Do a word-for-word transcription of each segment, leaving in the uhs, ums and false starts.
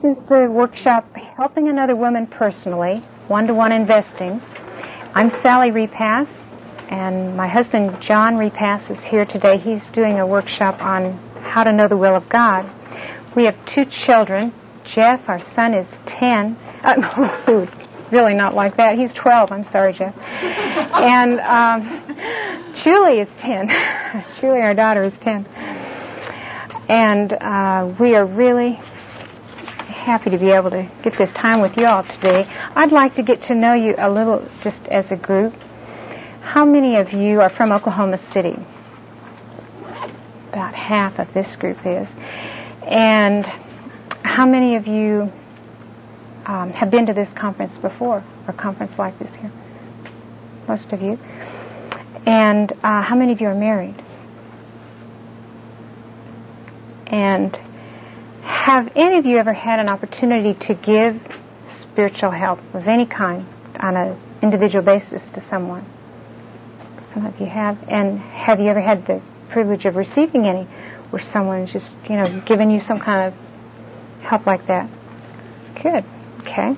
is the workshop Helping Another Woman Personally, One-to-One Investing. I'm Sally Repass, and my husband John Repass is here today. He's doing a workshop on how to know the will of God. We have two children. Jeff, our son, is ten. Uh, really not like that. He's twelve. I'm sorry, Jeff. And um, Julie is ten. Julie, our daughter, is ten. And uh, we are really happy to be able to get this time with you all today. I'd like to get to know you a little just as a group. How many of you are from Oklahoma City? About half of this group is. And how many of you um, have been to this conference before, or a conference like this here? Most of you. And uh, how many of you are married? And have any of you ever had an opportunity to give spiritual help of any kind on an individual basis to someone? Some of you have. And have you ever had the privilege of receiving any, where someone's just, you know, giving you some kind of help like that? Good. Okay.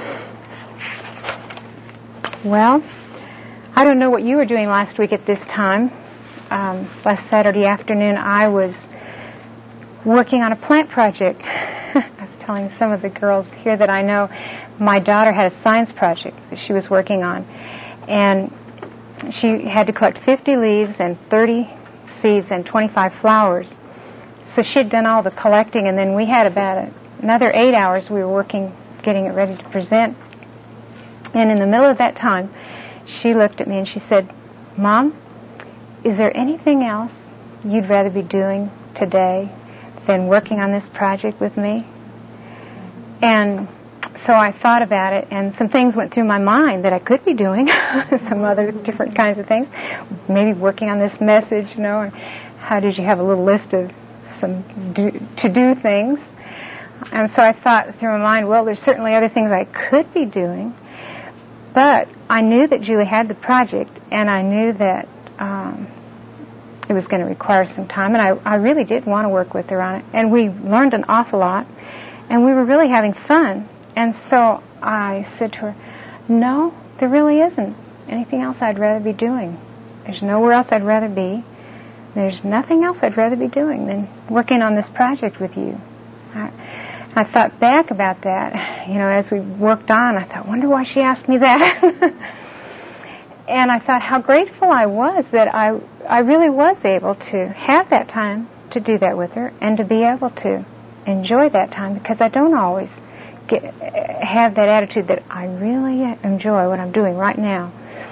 Well, I don't know what you were doing last week at this time. Um, last Saturday afternoon, I was working on a plant project. I was telling some of the girls here that I know my daughter had a science project that she was working on. And she had to collect fifty leaves and thirty seeds and twenty-five flowers. So she had done all the collecting, and then we had about a, another eight hours we were working, getting it ready to present. And in the middle of that time, she looked at me and she said, "Mom, is there anything else you'd rather be doing today than working on this project with me?" And so I thought about it, and some things went through my mind that I could be doing, some other different kinds of things, maybe working on this message, you know, and how did you have a little list of some do, to-do things. And so I thought through my mind, well, there's certainly other things I could be doing, but I knew that Julie had the project, and I knew that um, it was going to require some time, and I, I really did want to work with her on it. And we learned an awful lot, and we were really having fun. And so I said to her, "No, there really isn't anything else I'd rather be doing. There's nowhere else I'd rather be. There's nothing else I'd rather be doing than working on this project with you." I, I thought back about that, you know, as we worked on. I thought, wonder why she asked me that. And I thought how grateful I was that I I really was able to have that time to do that with her and to be able to enjoy that time, because I don't always get, have that attitude that I really enjoy what I'm doing right now.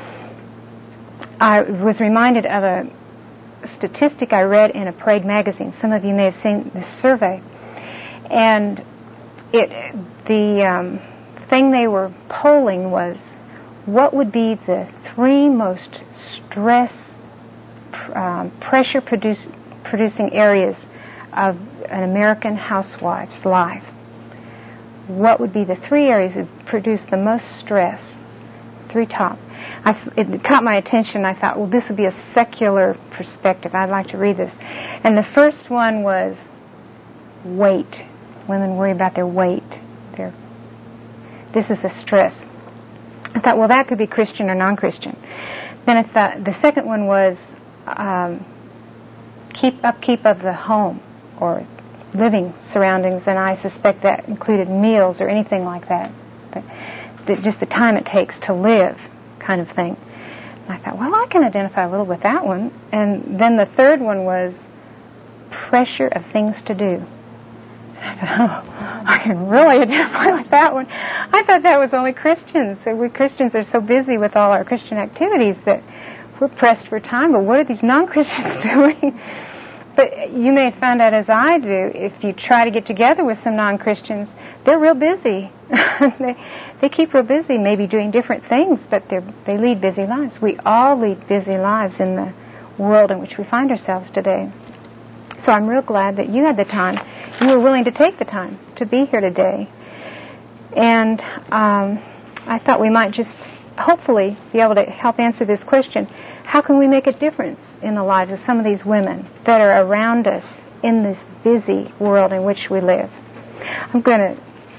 I was reminded of a statistic I read in a Parade magazine. Some of you may have seen this survey. And it the um, thing they were polling was, what would be the three most stress, um, pressure produce, producing areas of an American housewife's life? What would be the three areas that produce the most stress? Three top. I, it caught my attention. I thought, well, this would be a secular perspective. I'd like to read this. And the first one was weight. Women worry about their weight. Their, this is a stress. I thought, well, that could be Christian or non-Christian. Then I thought, the second one was um, keep upkeep of the home or living surroundings, and I suspect that included meals or anything like that. But the, just the time it takes to live kind of thing. And I thought, well, I can identify a little with that one. And then the third one was pressure of things to do. I thought, oh, I can really identify with that one. I thought that was only Christians. We Christians are so busy with all our Christian activities that we're pressed for time. But what are these non-Christians doing? But you may have found out, as I do, if you try to get together with some non-Christians, they're real busy. they they keep real busy, maybe doing different things, but they they lead busy lives. We all lead busy lives in the world in which we find ourselves today. So I'm real glad that you had the time. You were willing to take the time to be here today. And um, I thought we might just hopefully be able to help answer this question. How can we make a difference in the lives of some of these women that are around us in this busy world in which we live? I'm going to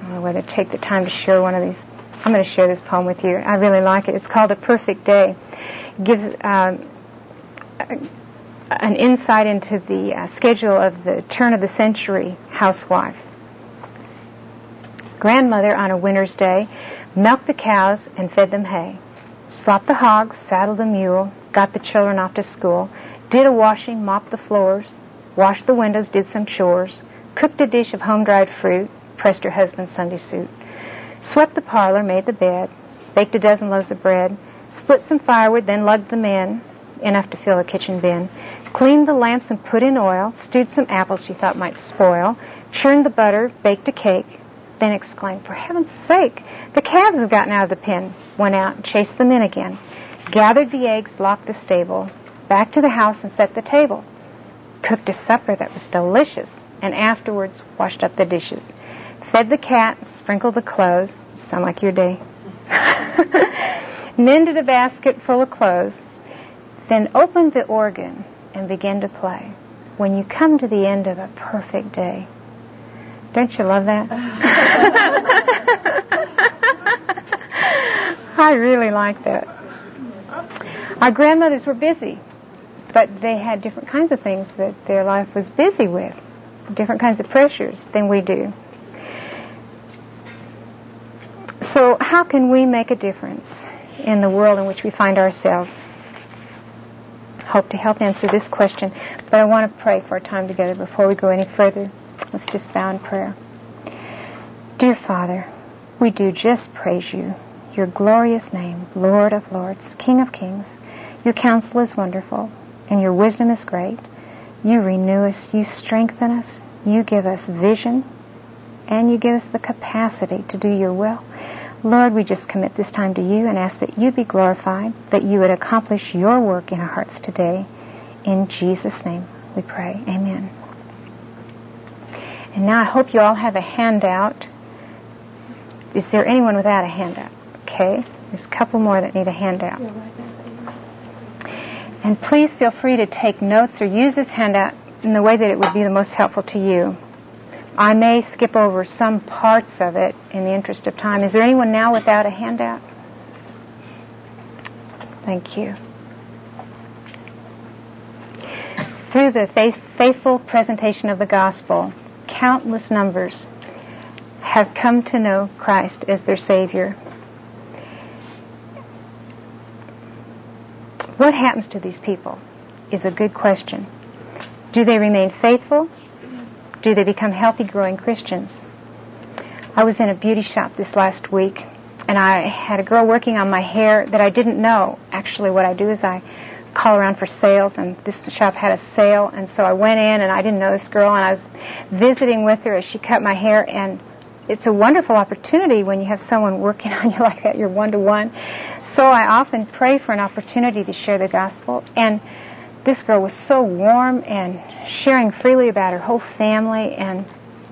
don't know whether to take the time to share one of these. I'm going to share this poem with you. I really like it. It's called A Perfect Day. It gives um, an insight into the uh, schedule of the turn of the century housewife. Grandmother on a winter's day milked the cows and fed them hay, slopped the hogs, saddled the mule, got the children off to school, did a washing, mopped the floors, washed the windows, did some chores, cooked a dish of home-dried fruit, pressed her husband's Sunday suit, swept the parlor, made the bed, baked a dozen loaves of bread, split some firewood, then lugged them in, enough to fill a kitchen bin, cleaned the lamps and put in oil, stewed some apples she thought might spoil, churned the butter, baked a cake, then exclaimed, "For heaven's sake, the calves have gotten out of the pen," went out and chased them in again, gathered the eggs, locked the stable, back to the house and set the table, cooked a supper that was delicious, and afterwards washed up the dishes, fed the cat, sprinkled the clothes, sound like your day, mended a basket full of clothes, then opened the organ and began to play. When you come to the end of a perfect day. Don't you love that? I really like that. Our grandmothers were busy, but they had different kinds of things that their life was busy with, different kinds of pressures than we do. So how can we make a difference in the world in which we find ourselves? Hope to help answer this question, but I want to pray for our time together before we go any further. Let's just bow in prayer. Dear Father, we do just praise you, your glorious name, Lord of Lords, King of Kings. Your counsel is wonderful, and your wisdom is great. You renew us, you strengthen us, you give us vision, and you give us the capacity to do your will. Lord, we just commit this time to you and ask that you be glorified, that you would accomplish your work in our hearts today. In Jesus' name we pray. Amen. And now I hope you all have a handout. Is there anyone without a handout? Okay. There's a couple more that need a handout. And please feel free to take notes or use this handout in the way that it would be the most helpful to you. I may skip over some parts of it in the interest of time. Is there anyone now without a handout? Thank you. Through the faith, faithful presentation of the gospel, countless numbers have come to know Christ as their Savior. What happens to these people is a good question. Do they remain faithful? Do they become healthy, growing Christians? I was in a beauty shop this last week, and I had a girl working on my hair that I didn't know. Actually, what I do is I call around for sales, and this shop had a sale, and so I went in, and I didn't know this girl, and I was visiting with her as she cut my hair, and it's a wonderful opportunity when you have someone working on you like that, you're one-to-one. So I often pray for an opportunity to share the gospel, and this girl was so warm and sharing freely about her whole family, and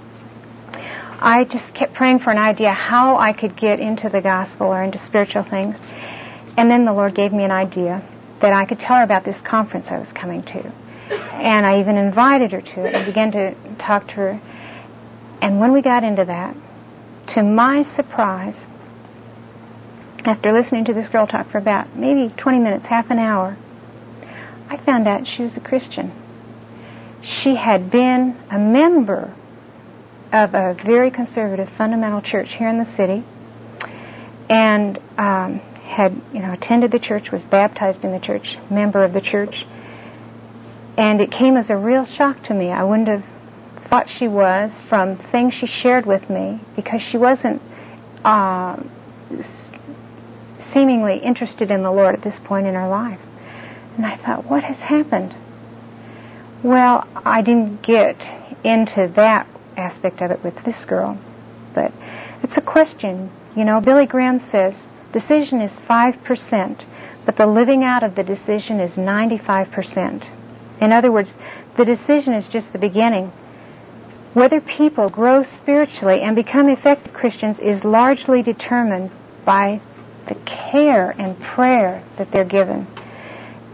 I just kept praying for an idea how I could get into the gospel or into spiritual things. And then the Lord gave me an idea that I could tell her about this conference I was coming to. And I even invited her to it. I began to talk to her. And when we got into that, to my surprise, after listening to this girl talk for about maybe twenty minutes, half an hour, I found out she was a Christian. She had been a member of a very conservative fundamental church here in the city, and um, had, you know, attended the church, was baptized in the church, member of the church, and it came as a real shock to me. I wouldn't have thought she was from things she shared with me, because she wasn't uh, seemingly interested in the Lord at this point in her life. And I thought, what has happened? Well, I didn't get into that aspect of it with this girl, but it's a question. You know, Billy Graham says, decision is five percent, but the living out of the decision is ninety-five percent. In other words, the decision is just the beginning. Whether people grow spiritually and become effective Christians is largely determined by the care and prayer that they're given.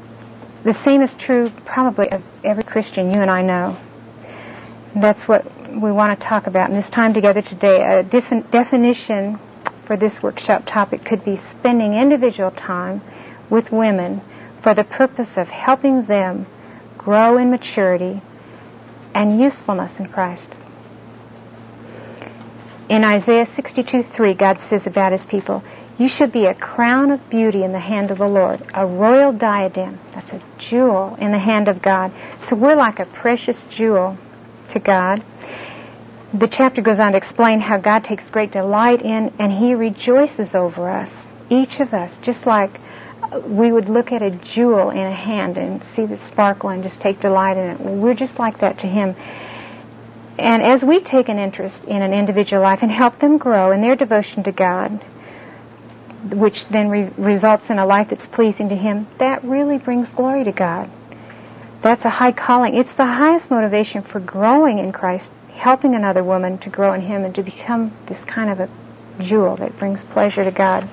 The same is true probably of every Christian you and I know. That's what we want to talk about in this time together today. A different definition for this workshop topic could be spending individual time with women for the purpose of helping them grow in maturity and usefulness in Christ. In Isaiah sixty-two three, God says about His people, "You should be a crown of beauty in the hand of the Lord, a royal diadem," that's a jewel, in the hand of God. So we're like a precious jewel to God. The chapter goes on to explain how God takes great delight in and He rejoices over us, each of us, just like we would look at a jewel in a hand and see the sparkle and just take delight in it. Well, we're just like that to Him. And as we take an interest in an individual life and help them grow in their devotion to God, which then re- results in a life that's pleasing to Him, that really brings glory to God. That's a high calling. It's the highest motivation for growing in Christ, helping another woman to grow in Him and to become this kind of a jewel that brings pleasure to God.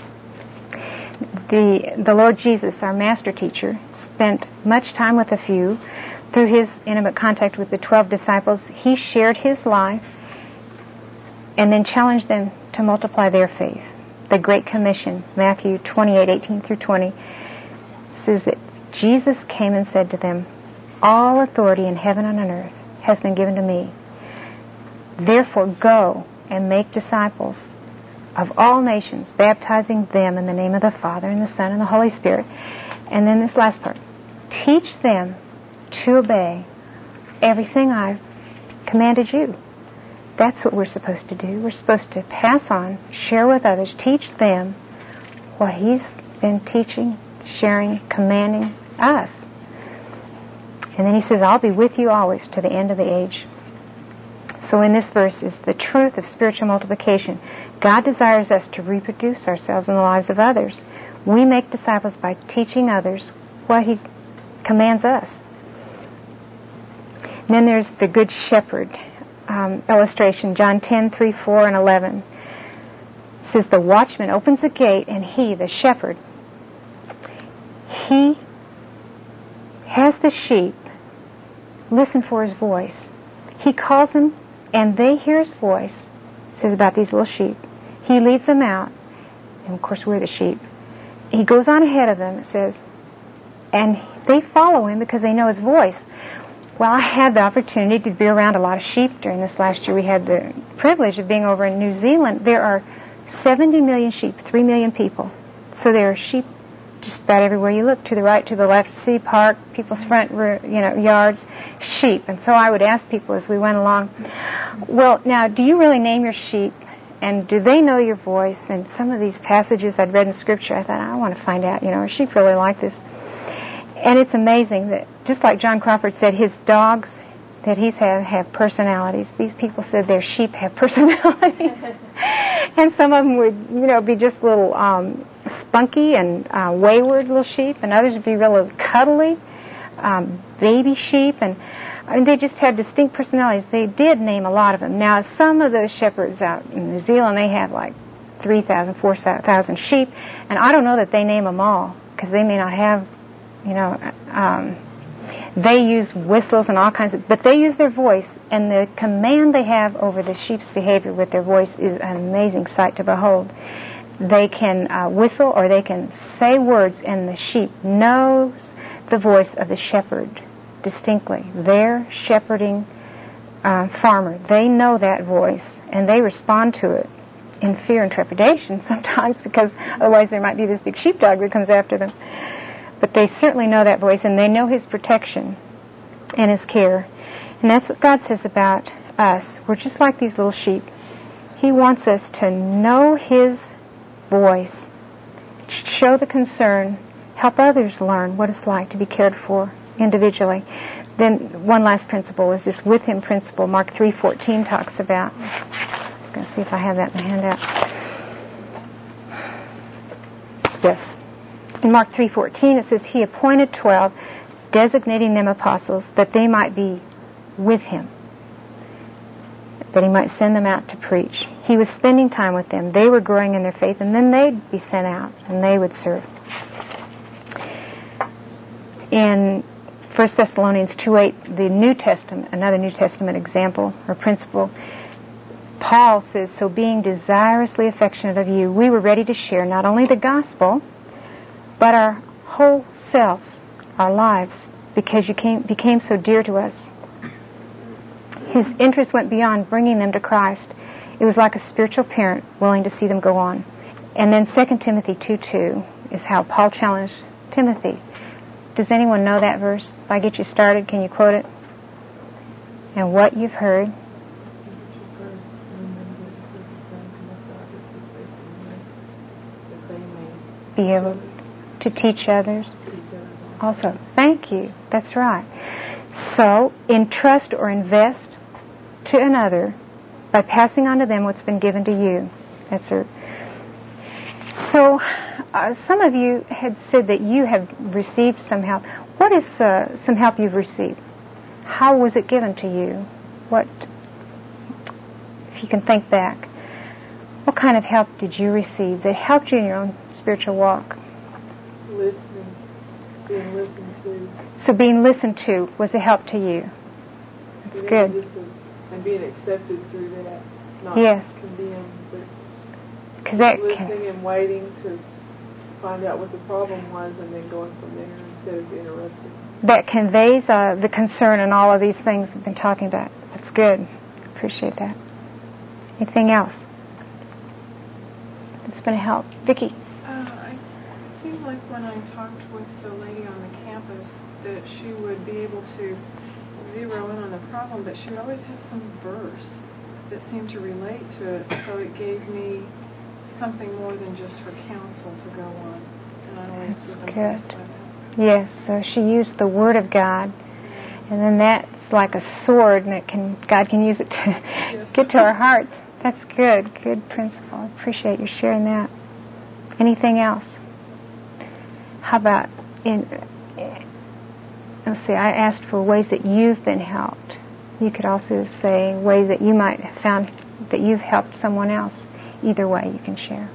The, the Lord Jesus, our master teacher, spent much time with a few. Through His intimate contact with the twelve disciples, He shared His life and then challenged them to multiply their faith. The Great Commission, Matthew twenty-eight eighteen through twenty, says that Jesus came and said to them, "All authority in heaven and on earth has been given to me. Therefore go and make disciples of all nations, baptizing them in the name of the Father and the Son and the Holy Spirit." And then this last part, "Teach them to obey everything I've commanded you." That's what we're supposed to do. We're supposed to pass on, share with others, teach them what He's been teaching, sharing, commanding us. And then He says, "I'll be with you always to the end of the age." So in this verse is the truth of spiritual multiplication. God desires us to reproduce ourselves in the lives of others. We make disciples by teaching others what He commands us. And then there's the Good Shepherd um, illustration, John ten three, four, and eleven. It says, "The watchman opens the gate, and he, the shepherd, he has the sheep listen for his voice. He calls them, and they hear his voice." It says about these little sheep. He leads them out, and of course we're the sheep. He goes on ahead of them, it says, and they follow Him because they know His voice. Well, I had the opportunity to be around a lot of sheep during this last year. We had the privilege of being over in New Zealand. There are seventy million sheep, three million people. So there are sheep just about everywhere you look, to the right, to the left, city park, people's front, you know, yards, sheep. And so I would ask people as we went along, "Well, now, do you really name your sheep? And do they know your voice?" And some of these passages I'd read in Scripture, I thought, I want to find out, you know, are sheep really like this? And it's amazing that, just like John Crawford said, his dogs that he's had have personalities. These people said their sheep have personalities. And some of them would, you know, be just little um, spunky and uh, wayward little sheep, and others would be really cuddly, um, baby sheep, and I mean, they just had distinct personalities. They did name a lot of them. Now, some of those shepherds out in New Zealand, they have like three thousand, four thousand sheep, and I don't know that they name them all, because they may not have, you know, um, they use whistles and all kinds of, but they use their voice, and the command they have over the sheep's behavior with their voice is an amazing sight to behold. They can uh, whistle, or they can say words, and the sheep knows the voice of the shepherd distinctly. Their shepherding uh, farmer, they know that voice, and they respond to it in fear and trepidation sometimes, because otherwise there might be this big sheepdog that comes after them. But they certainly know that voice, and they know His protection and His care. And that's what God says about us. We're just like these little sheep. He wants us to know His voice, show the concern, help others learn what it's like to be cared for individually. Then one last principle is this with Him principle. Mark three fourteen talks about. I'm just going to see if I have that in the handout. Yes. In Mark three fourteen, it says, He appointed twelve, designating them apostles, that they might be with Him, that He might send them out to preach. He was spending time with them. They were growing in their faith, and then they'd be sent out, and they would serve. In First Thessalonians two eight, the New Testament, another New Testament example or principle, Paul says, so being desirously affectionate of you, we were ready to share not only the gospel, but our whole selves, our lives, because you came, became so dear to us. His interest went beyond bringing them to Christ. It was like a spiritual parent willing to see them go on. And then Second Timothy two two is how Paul challenged Timothy. Does anyone know that verse? If I get you started, can you quote it? And what you've heard, be able to teach others also. Thank you. That's right. So, entrust or invest to another by passing on to them what's been given to you. That's right. So, uh, some of you had said that you have received some help. What is uh, some help you've received? How was it given to you? What, if you can think back, what kind of help did you receive that helped you in your own spiritual walk? Listening, being listened to. So being listened to was a help to you. That's you know, good. Just a, and being accepted through that, not yes. condemned, but Cause that listening can, and waiting to find out what the problem was and then going from there instead of interrupting. That conveys uh, the concern and all of these things we've been talking about. That's good. Appreciate that. Anything else? It's been a help. Vicki? Uh, I, it seemed like when I talked with the lady on the campus that she would be able to zero in on the problem, but she would always have some verse that seemed to relate to it, so it gave me something more than just her counsel to go on. And I always was impressed by that. Yes, so she used the Word of God, and then that's like a sword, and it can God can use it to yes. get to our hearts. That's good, good principle. I appreciate you sharing that. Anything else? How about in? Let's see. I asked for ways that you've been helped. You could also say ways that you might have found that you've helped someone else. Either way, you can share.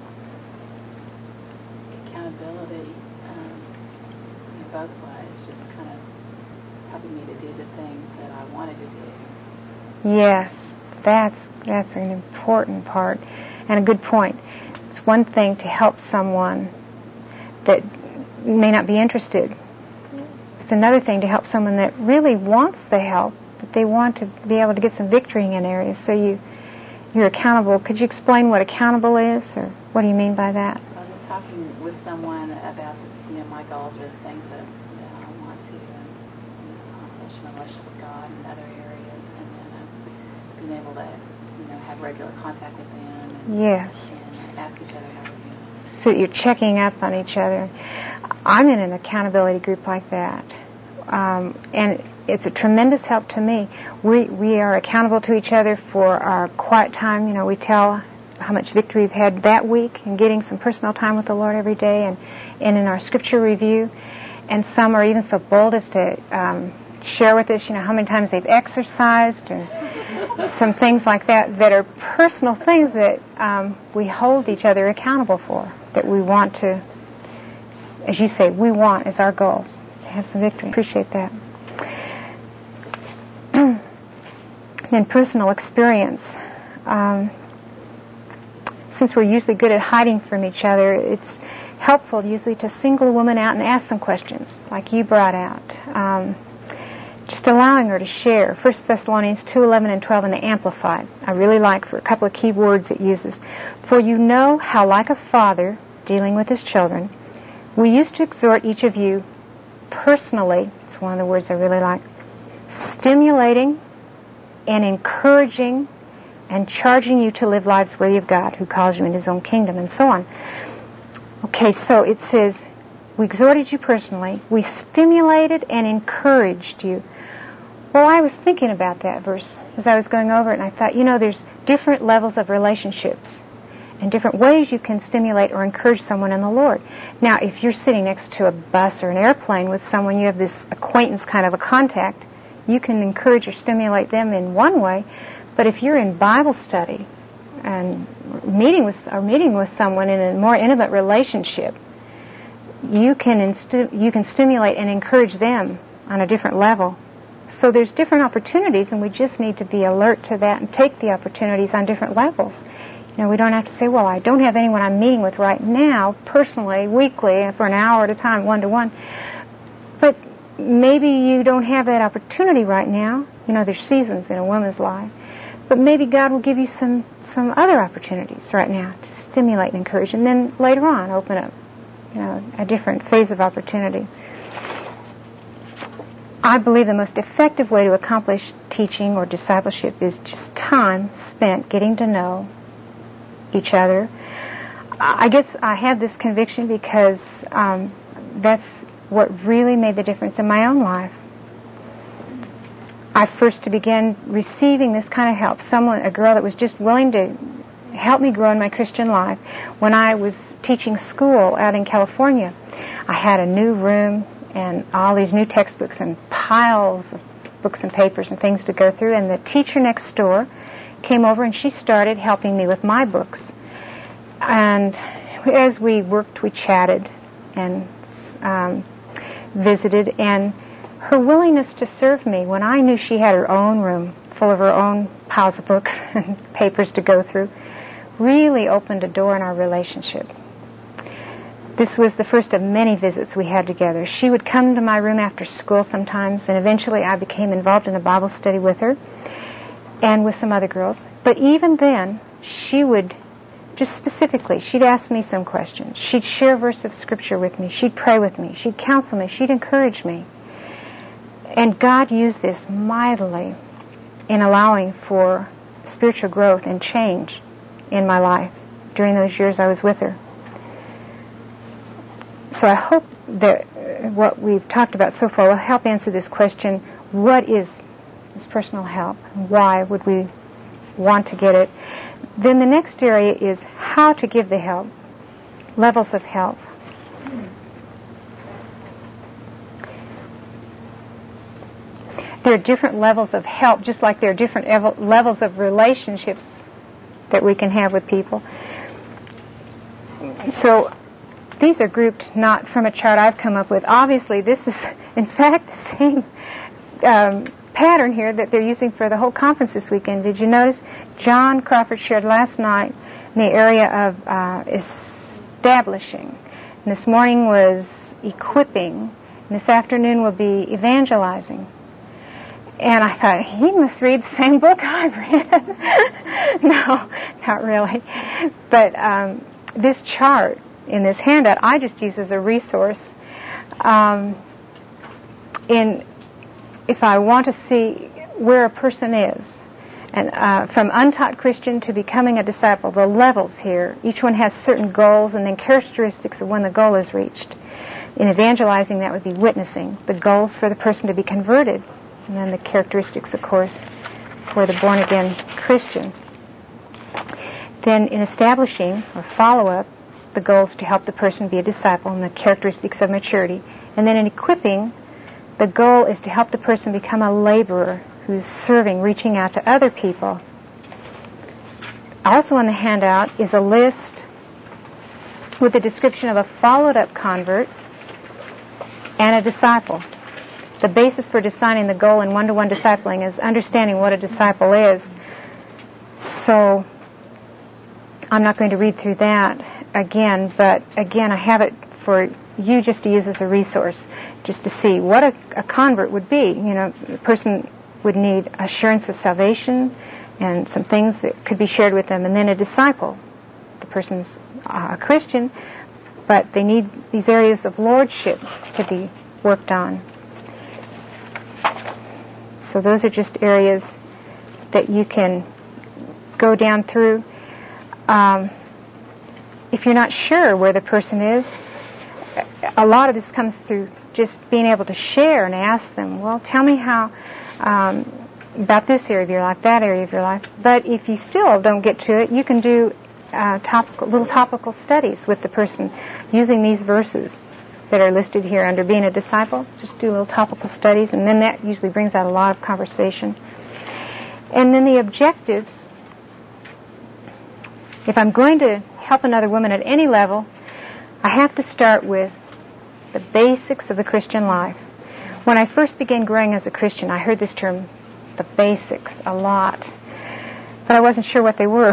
Accountability, um, in both ways, just kind of helping me to do the things that I wanted to do. Yes, that's that's an important part and a good point. It's one thing to help someone that may not be interested. It's another thing to help someone that really wants the help, that they want to be able to get some victory in areas. So you, you're accountable. Could you explain what accountable is, or what do you mean by that? I was just talking with someone about, you know, my goals or the things that, that I want to accomplish in my relationship with God and other areas, and then uh, being able to, you know, have regular contact with them. And, yes. And ask each other how we're doing. So you're checking up on each other. I'm in an accountability group like that. Um, and it's a tremendous help to me. We we are accountable to each other for our quiet time. You know, we tell how much victory we've had that week and getting some personal time with the Lord every day, and, and in our scripture review. And some are even so bold as to um, share with us, you know, how many times they've exercised and some things like that that are personal things that um, we hold each other accountable for, that we want to, as you say, we want as our goals. Have some victory. Appreciate that. In personal experience, um, since we're usually good at hiding from each other, it's helpful usually to single a woman out and ask some questions, like you brought out. Um, just allowing her to share. First Thessalonians two eleven and twelve in the Amplified. I really like for a couple of key words it uses. For you know how, like a father dealing with his children, we used to exhort each of you personally, it's one of the words I really like, stimulating and encouraging and charging you to live lives worthy of God, who calls you in his own kingdom, and so on. Okay, so it says, we exhorted you personally, we stimulated and encouraged you. Well, I was thinking about that verse as I was going over it, and I thought, you know, there's different levels of relationships and different ways you can stimulate or encourage someone in the Lord. Now, if you're sitting next to a bus or an airplane with someone, you have this acquaintance kind of a contact, you can encourage or stimulate them in one way. But if you're in Bible study and meeting with or meeting with someone in a more intimate relationship, you can insti- you can stimulate and encourage them on a different level. So there's different opportunities, and we just need to be alert to that and take the opportunities on different levels. You know, we don't have to say, well, I don't have anyone I'm meeting with right now, personally, weekly, for an hour at a time, one-to-one. But maybe you don't have that opportunity right now. You know, there's seasons in a woman's life. But maybe God will give you some, some other opportunities right now to stimulate and encourage, and then later on open up, you know, a different phase of opportunity. I believe the most effective way to accomplish teaching or discipleship is just time spent getting to know each other. I guess I have this conviction because um, that's what really made the difference in my own life. I first began receiving this kind of help, someone, a girl that was just willing to help me grow in my Christian life. When I was teaching school out in California, I had a new room and all these new textbooks and piles of books and papers and things to go through, and the teacher next door came over and she started helping me with my books. And as we worked, we chatted and um, visited, and her willingness to serve me when I knew she had her own room full of her own piles of books and papers to go through really opened a door in our relationship. This was the first of many visits we had together. She would come to my room after school sometimes, and eventually I became involved in a Bible study with her and with some other girls. But even then, she would, just specifically, she'd ask me some questions. She'd share a verse of Scripture with me. She'd pray with me. She'd counsel me. She'd encourage me. And God used this mightily in allowing for spiritual growth and change in my life during those years I was with her. So I hope that what we've talked about so far will help answer this question: what is this personal help? Why would we want to get it? Then the next area is how to give the help, levels of help. There are different levels of help, just like there are different ev- levels of relationships that we can have with people. So these are grouped not from a chart I've come up with. Obviously, this is, in fact, the same um, pattern here that they're using for the whole conference this weekend. Did you notice? John Crawford shared last night in the area of uh, establishing. And this morning was equipping. And this afternoon will be evangelizing. And I thought, he must read the same book I've read. No, not really. But um, this chart in this handout, I just use as a resource. Um, in if I want to see where a person is, and uh, from untaught Christian to becoming a disciple, the levels here, each one has certain goals and then characteristics of when the goal is reached. In evangelizing, that would be witnessing, the goals for the person to be converted, and then the characteristics, of course, for the born-again Christian. Then in establishing, or follow-up, the goals to help the person be a disciple and the characteristics of maturity. And then in equipping, the goal is to help the person become a laborer who's serving, reaching out to other people. Also on the handout is a list with a description of a followed-up convert and a disciple. The basis for deciding the goal in one-to-one discipling is understanding what a disciple is. So I'm not going to read through that again, but again, I have it for you just to use as a resource, just to see what a, a convert would be. You know, a person would need assurance of salvation and some things that could be shared with them, and then a disciple. The person's uh, a Christian, but they need these areas of lordship to be worked on. So those are just areas that you can go down through. Um, if you're not sure where the person is, a lot of this comes through just being able to share and ask them, well, tell me how um, about this area of your life, that area of your life. But if you still don't get to it, you can do uh, topical, little topical studies with the person using these verses that are listed here under being a disciple. Just do little topical studies, and then that usually brings out a lot of conversation. And then the objectives. If I'm going to help another woman at any level, I have to start with the basics of the Christian life. When I first began growing as a Christian, I heard this term, the basics, a lot. But I wasn't sure what they were.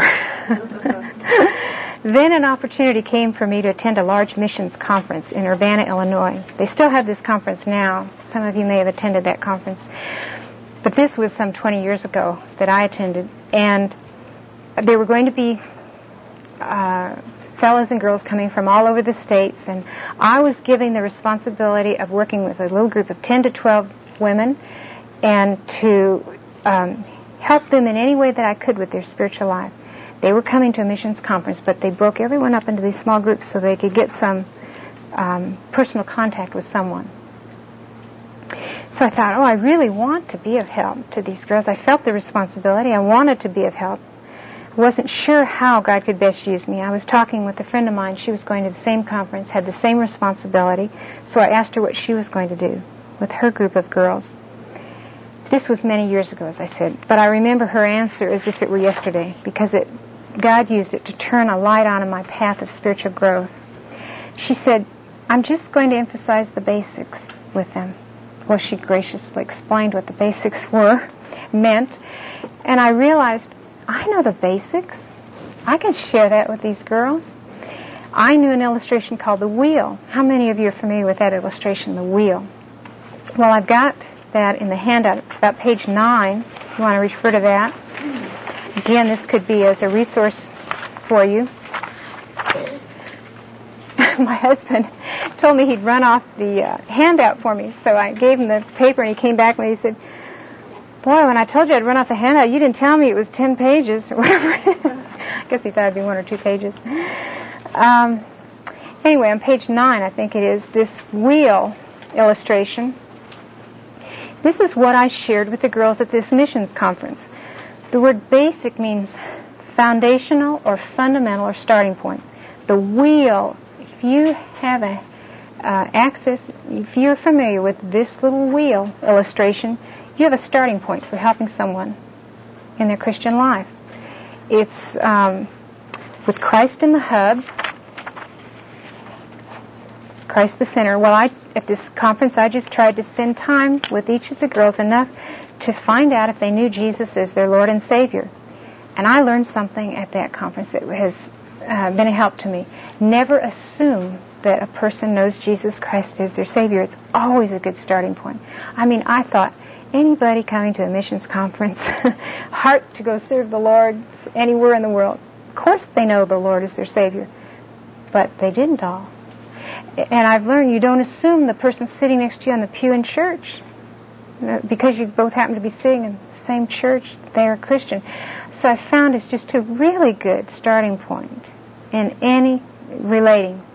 Then an opportunity came for me to attend a large missions conference in Urbana, Illinois. They still have this conference now. Some of you may have attended that conference. But this was some twenty years ago that I attended. And there were going to be uh, fellows and girls coming from all over the states. And I was given the responsibility of working with a little group of ten to twelve women and to um, help them in any way that I could with their spiritual life. They were coming to a missions conference, but they broke everyone up into these small groups so they could get some um, personal contact with someone. So I thought, oh, I really want to be of help to these girls. I felt the responsibility. I wanted to be of help. I wasn't sure how God could best use me. I was talking with a friend of mine. She was going to the same conference, had the same responsibility. So I asked her what she was going to do with her group of girls. This was many years ago, as I said, but I remember her answer as if it were yesterday, because it God used it to turn a light on in my path of spiritual growth. She said, I'm just going to emphasize the basics with them. Well, she graciously explained what the basics were, meant, and I realized, I know the basics. I can share that with these girls. I knew an illustration called the wheel. How many of you are familiar with that illustration, the wheel? Well, I've got that in the handout, about page nine, if you want to refer to that. Again, this could be as a resource for you. My husband told me he'd run off the uh, handout for me, so I gave him the paper, and he came back and he said, boy, when I told you I'd run off the handout, you didn't tell me it was ten pages, or whatever it is. I guess he thought it'd be one or two pages. Um, anyway, on page nine, I think it is, this wheel illustration. This is what I shared with the girls at this missions conference. The word basic means foundational or fundamental or starting point. The wheel, if you have a uh, access, if you're familiar with this little wheel illustration, you have a starting point for helping someone in their Christian life. It's um, with Christ in the hub, Christ the center. Well, I at this conference, I just tried to spend time with each of the girls enough to find out if they knew Jesus as their Lord and Savior. And I learned something at that conference that has uh, been a help to me. Never assume that a person knows Jesus Christ as their Savior. It's always a good starting point. I mean, I thought anybody coming to a missions conference, heart to go serve the Lord anywhere in the world, of course they know the Lord is their Savior. But they didn't all. And I've learned you don't assume the person sitting next to you on the pew in church, because you both happen to be sitting in the same church, they are Christian. So I found it's just a really good starting point in any relating.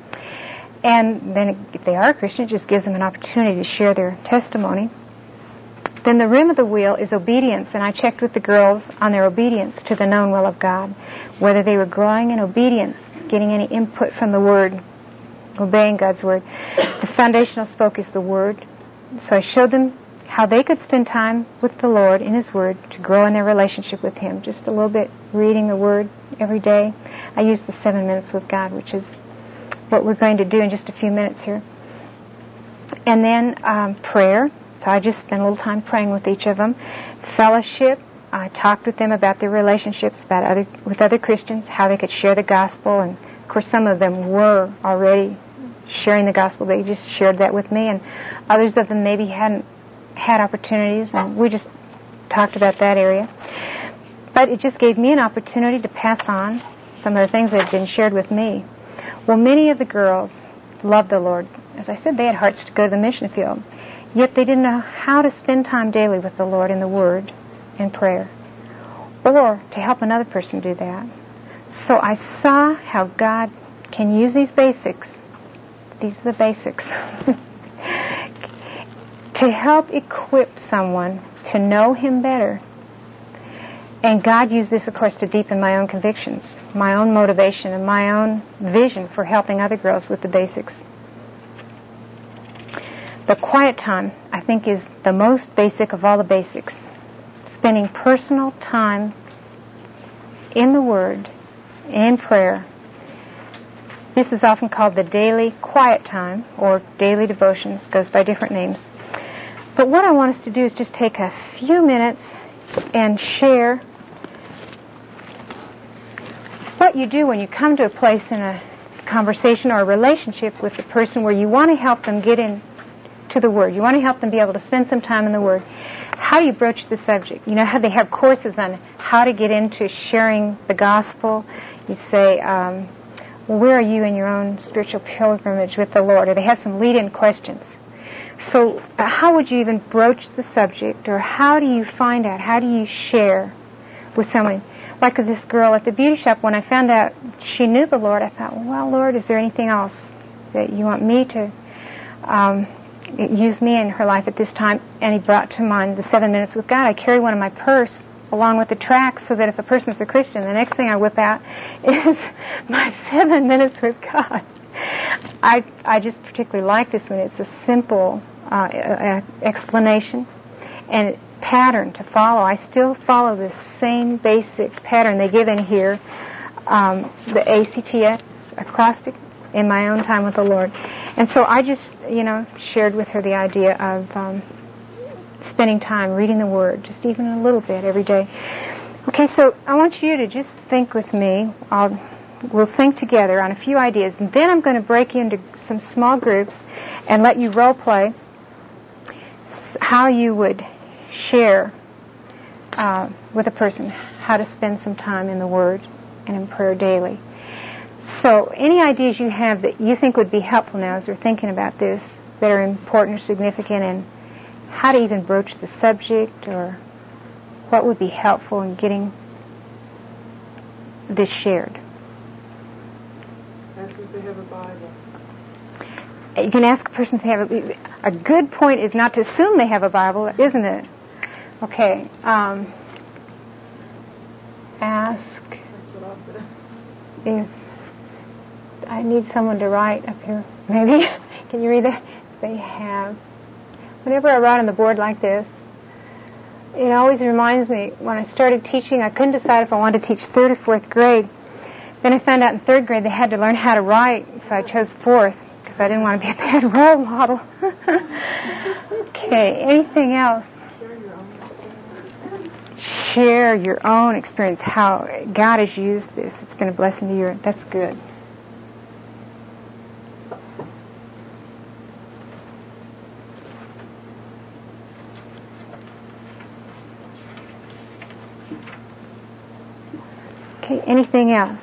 And then if they are Christian, it just gives them an opportunity to share their testimony. Then the rim of the wheel is obedience, and I checked with the girls on their obedience to the known will of God, whether they were growing in obedience, getting any input from the Word, obeying God's Word. The foundational spoke is the Word. So I showed them how they could spend time with the Lord in His Word to grow in their relationship with Him. Just a little bit reading the Word every day. I used the seven minutes with God, which is what we're going to do in just a few minutes here. And then um, prayer. So I just spent a little time praying with each of them. Fellowship. I talked with them about their relationships about other with other Christians, how they could share the gospel. And, of course, some of them were already sharing the gospel. They just shared that with me. And others of them maybe hadn't had opportunities, and we just talked about that area. But it just gave me an opportunity to pass on some of the things that had been shared with me. Well, many of the girls loved the Lord. As I said, they had hearts to go to the mission field. Yet they didn't know how to spend time daily with the Lord in the Word and prayer, or to help another person do that. So I saw how God can use these basics, these are the basics, to help equip someone to know Him better. And God used this, of course, to deepen my own convictions, my own motivation, and my own vision for helping other girls with the basics. The quiet time, I think, is the most basic of all the basics. Spending personal time in the Word, in prayer. This is often called the daily quiet time, or daily devotions, goes by different names. But what I want us to do is just take a few minutes and share what you do when you come to a place in a conversation or a relationship with a person where you want to help them get into the Word. You want to help them be able to spend some time in the Word. How do you broach the subject? You know how they have courses on how to get into sharing the gospel. You say, um, well, where are you in your own spiritual pilgrimage with the Lord? Or they have some lead-in questions. So uh, how would you even broach the subject? Or how do you find out? How do you share with someone? Like with this girl at the beauty shop, when I found out she knew the Lord, I thought, well, Lord, is there anything else that you want me to um, use me in her life at this time? And he brought to mind the seven minutes with God. I carry one in my purse along with the tracts so that if a person's a Christian, the next thing I whip out is my seven minutes with God. I I just particularly like this one. It's a simple uh, explanation and pattern to follow. I still follow the same basic pattern they give in here, um, the A C T S acrostic, in my own time with the Lord. And so I just, you know, shared with her the idea of um, spending time reading the Word, just even a little bit every day. Okay, so I want you to just think with me. I'll, we'll think together on a few ideas, and then I'm going to break into some small groups and let you role play how you would share uh, with a person how to spend some time in the Word and in prayer daily. So any ideas you have that you think would be helpful now as we're thinking about this, that are important or significant, and how to even broach the subject, or what would be helpful in getting this shared? Ask if they have a Bible. You can ask a person if they have a... A good point is not to assume they have a Bible, isn't it? Okay. Um, ask if... I need someone to write up here. Maybe. Can you read that? They have. Whenever I write on the board like this, it always reminds me, when I started teaching, I couldn't decide if I wanted to teach third or fourth grade. Then I found out in third grade they had to learn how to write, so I chose fourth, because I didn't want to be a bad role model. Okay, anything else? Share your own experience, how God has used this. It's been a blessing to you. That's good. Okay, anything else?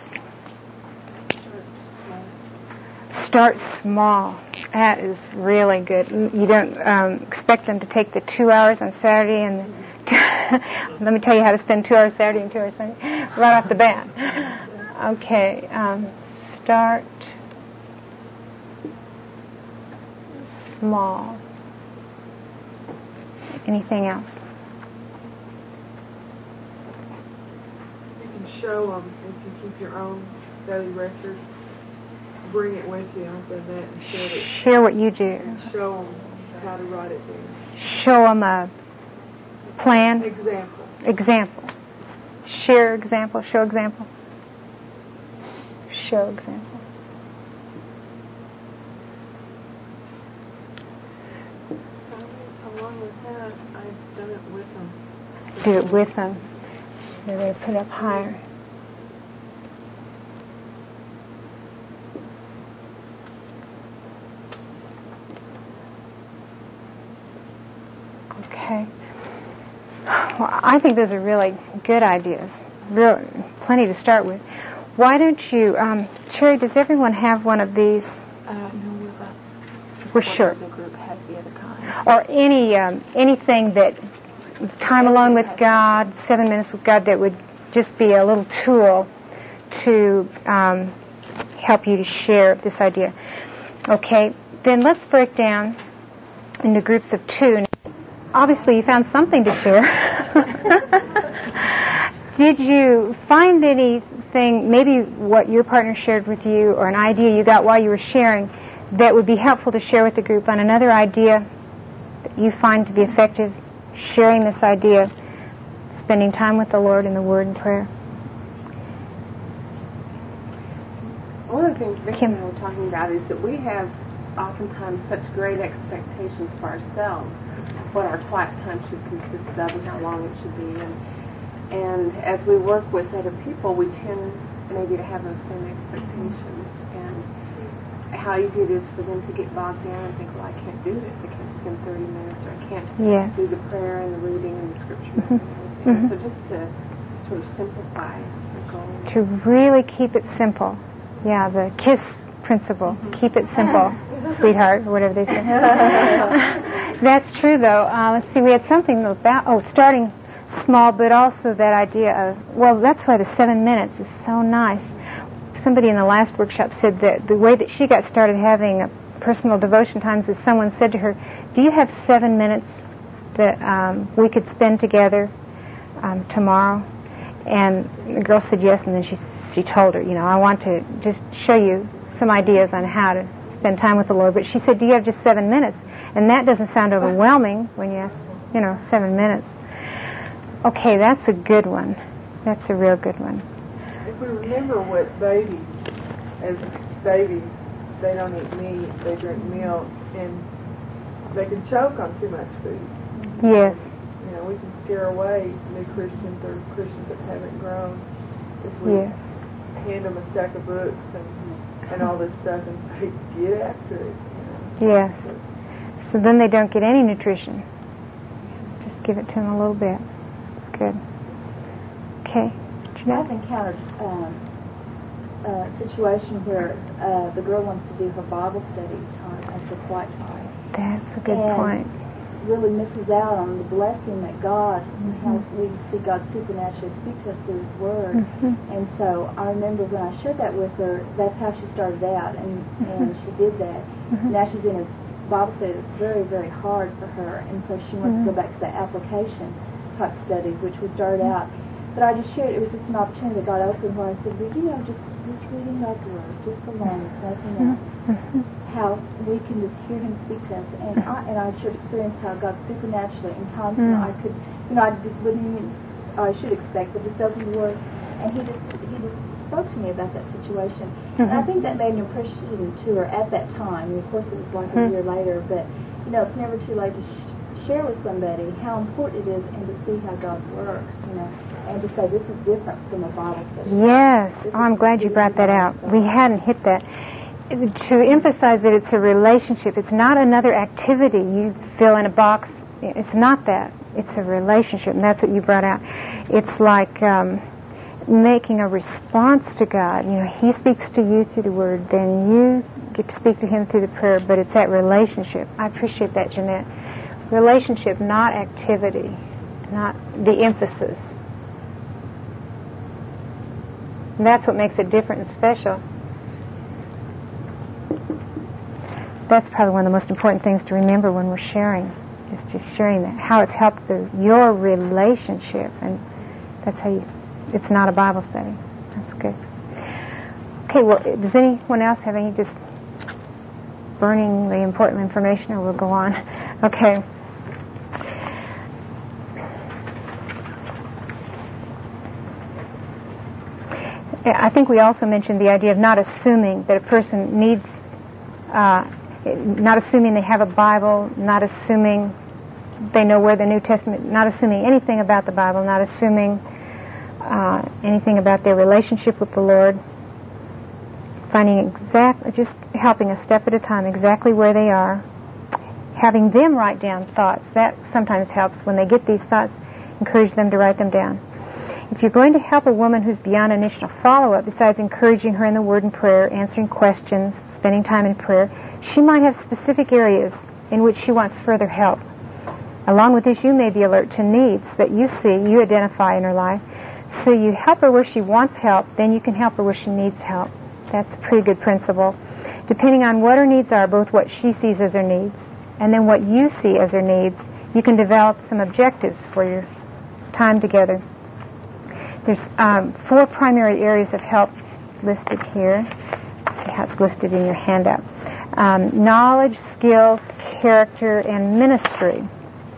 Start small. That is really good. You don't um, expect them to take the two hours on Saturday and let me tell you how to spend two hours Saturday and two hours Sunday right off the bat. Okay, um, start small. Anything else? Show them if you keep your own daily record. Bring it with you. I've done that and shared it. Share what you do. And show them how to write it down. Show them a plan. Example. Example. Share example. Show example. Show example. So, along with that, I've done it with them. Do it with them. They're going to put it up higher. Okay. Well, I think those are really good ideas. Real, plenty to start with. Why don't you, um, Sherry, does everyone have one of these? Uh, no, we've got. We're sure. The group has the other kind. Or any um, anything that time alone with God, seven minutes with God, that would just be a little tool to um, help you to share this idea. Okay, then let's break down into groups of two. Obviously, you found something to share. Did you find anything, maybe what your partner shared with you, or an idea you got while you were sharing, that would be helpful to share with the group on another idea that you find to be effective, sharing this idea, spending time with the Lord in the Word and prayer? One of the things Vicki Kim. and I were talking about is that we have oftentimes such great expectations for ourselves. what our class time should consist of and how long it should be. And, and as we work with other people, we tend maybe to have those same expectations. And how easy it is for them to get bogged down and think, well, I can't do this. I can't spend thirty minutes, or I can't yes. do the prayer and the reading and the scripture. Mm-hmm. And mm-hmm. So just to sort of simplify the goal. To really keep it simple. Yeah, the KISS principle. Mm-hmm. Keep it simple, sweetheart, or whatever they say. That's true, though. Uh, let's see, we had something about, oh, starting small, but also that idea of, well, that's why the seven minutes is so nice. Somebody in the last workshop said that the way that she got started having a personal devotion times is someone said to her, do you have seven minutes that um, we could spend together um, tomorrow? And the girl said yes, and then she she told her, you know, I want to just show you some ideas on how to spend time with the Lord. But she said, do you have just seven minutes? And that doesn't sound overwhelming when you ask, you know, seven minutes. Okay, that's a good one. That's a real good one. If we remember what babies, as babies, they don't eat meat, they drink milk, and they can choke on too much food. Yes. You know, we can scare away new Christians or Christians that haven't grown if we yes. hand them a stack of books and, and all this stuff and say, get after it. You know? Yes. So then they don't get any nutrition. Just give it to them a little bit. It's good. Okay. I've encountered um, a situation where uh, the girl wants to do her Bible study time after quiet time. That's a good and point. Really misses out on the blessing that God, mm-hmm. how we see God supernaturally speak to us through His Word. Mm-hmm. And so I remember when I shared that with her, that's how she started out, and, mm-hmm. and she did that. Mm-hmm. Now she's in a Bible study that's very, very hard for her, and so she wants mm-hmm. to go back to that application type study, which we started out. But I just shared, it was just an opportunity that God opened where I said, well, you know, just, just reading God's Word, just alone, nothing else, mm-hmm. how we can just hear Him speak to us. And I, and I should experience how God supernaturally, in times mm-hmm. when I could, you know, I just wouldn't even, I should expect, but just open the Word, and He just, He just spoke to me about that situation. Mm-hmm. And I think that made an impression to her at that time. And of course, it was like mm-hmm. a year later, but, you know, it's never too late to sh- share with somebody how important it is and to see how God works, you know. And to say this is different from a Bible study. Yes. Oh, I'm glad you brought that out. We hadn't hit that. To emphasize that it's a relationship. It's not another activity you fill in a box. It's not that. It's a relationship, and that's what you brought out. It's like um, making a response to God. You know, He speaks to you through the Word, then you get to speak to Him through the prayer, but it's that relationship. I appreciate that, Jeanette. Relationship, not activity, not the emphasis. And that's what makes it different and special. That's probably one of the most important things to remember when we're sharing, is just sharing that, how it's helped the, your relationship. And that's how you, it's not a Bible study. That's good. Okay, well, does anyone else have any just burning the important information, or we'll go on? Okay. I think we also mentioned the idea of not assuming that a person needs, uh, not assuming they have a Bible, not assuming they know where the New Testament, not assuming anything about the Bible, not assuming uh, anything about their relationship with the Lord, finding exactly, just helping a step at a time exactly where they are, having them write down thoughts. That sometimes helps. When they get these thoughts, encourage them to write them down. If you're going to help a woman who's beyond initial follow-up, besides encouraging her in the Word and prayer, answering questions, spending time in prayer, she might have specific areas in which she wants further help. Along with this, you may be alert to needs that you see, you identify in her life. So you help her where she wants help, then you can help her where she needs help. That's a pretty good principle. Depending on what her needs are, both what she sees as her needs and then what you see as her needs, you can develop some objectives for your time together. There's um, four primary areas of help listed here. Let's see how it's listed in your handout. Um, knowledge, skills, character, and ministry.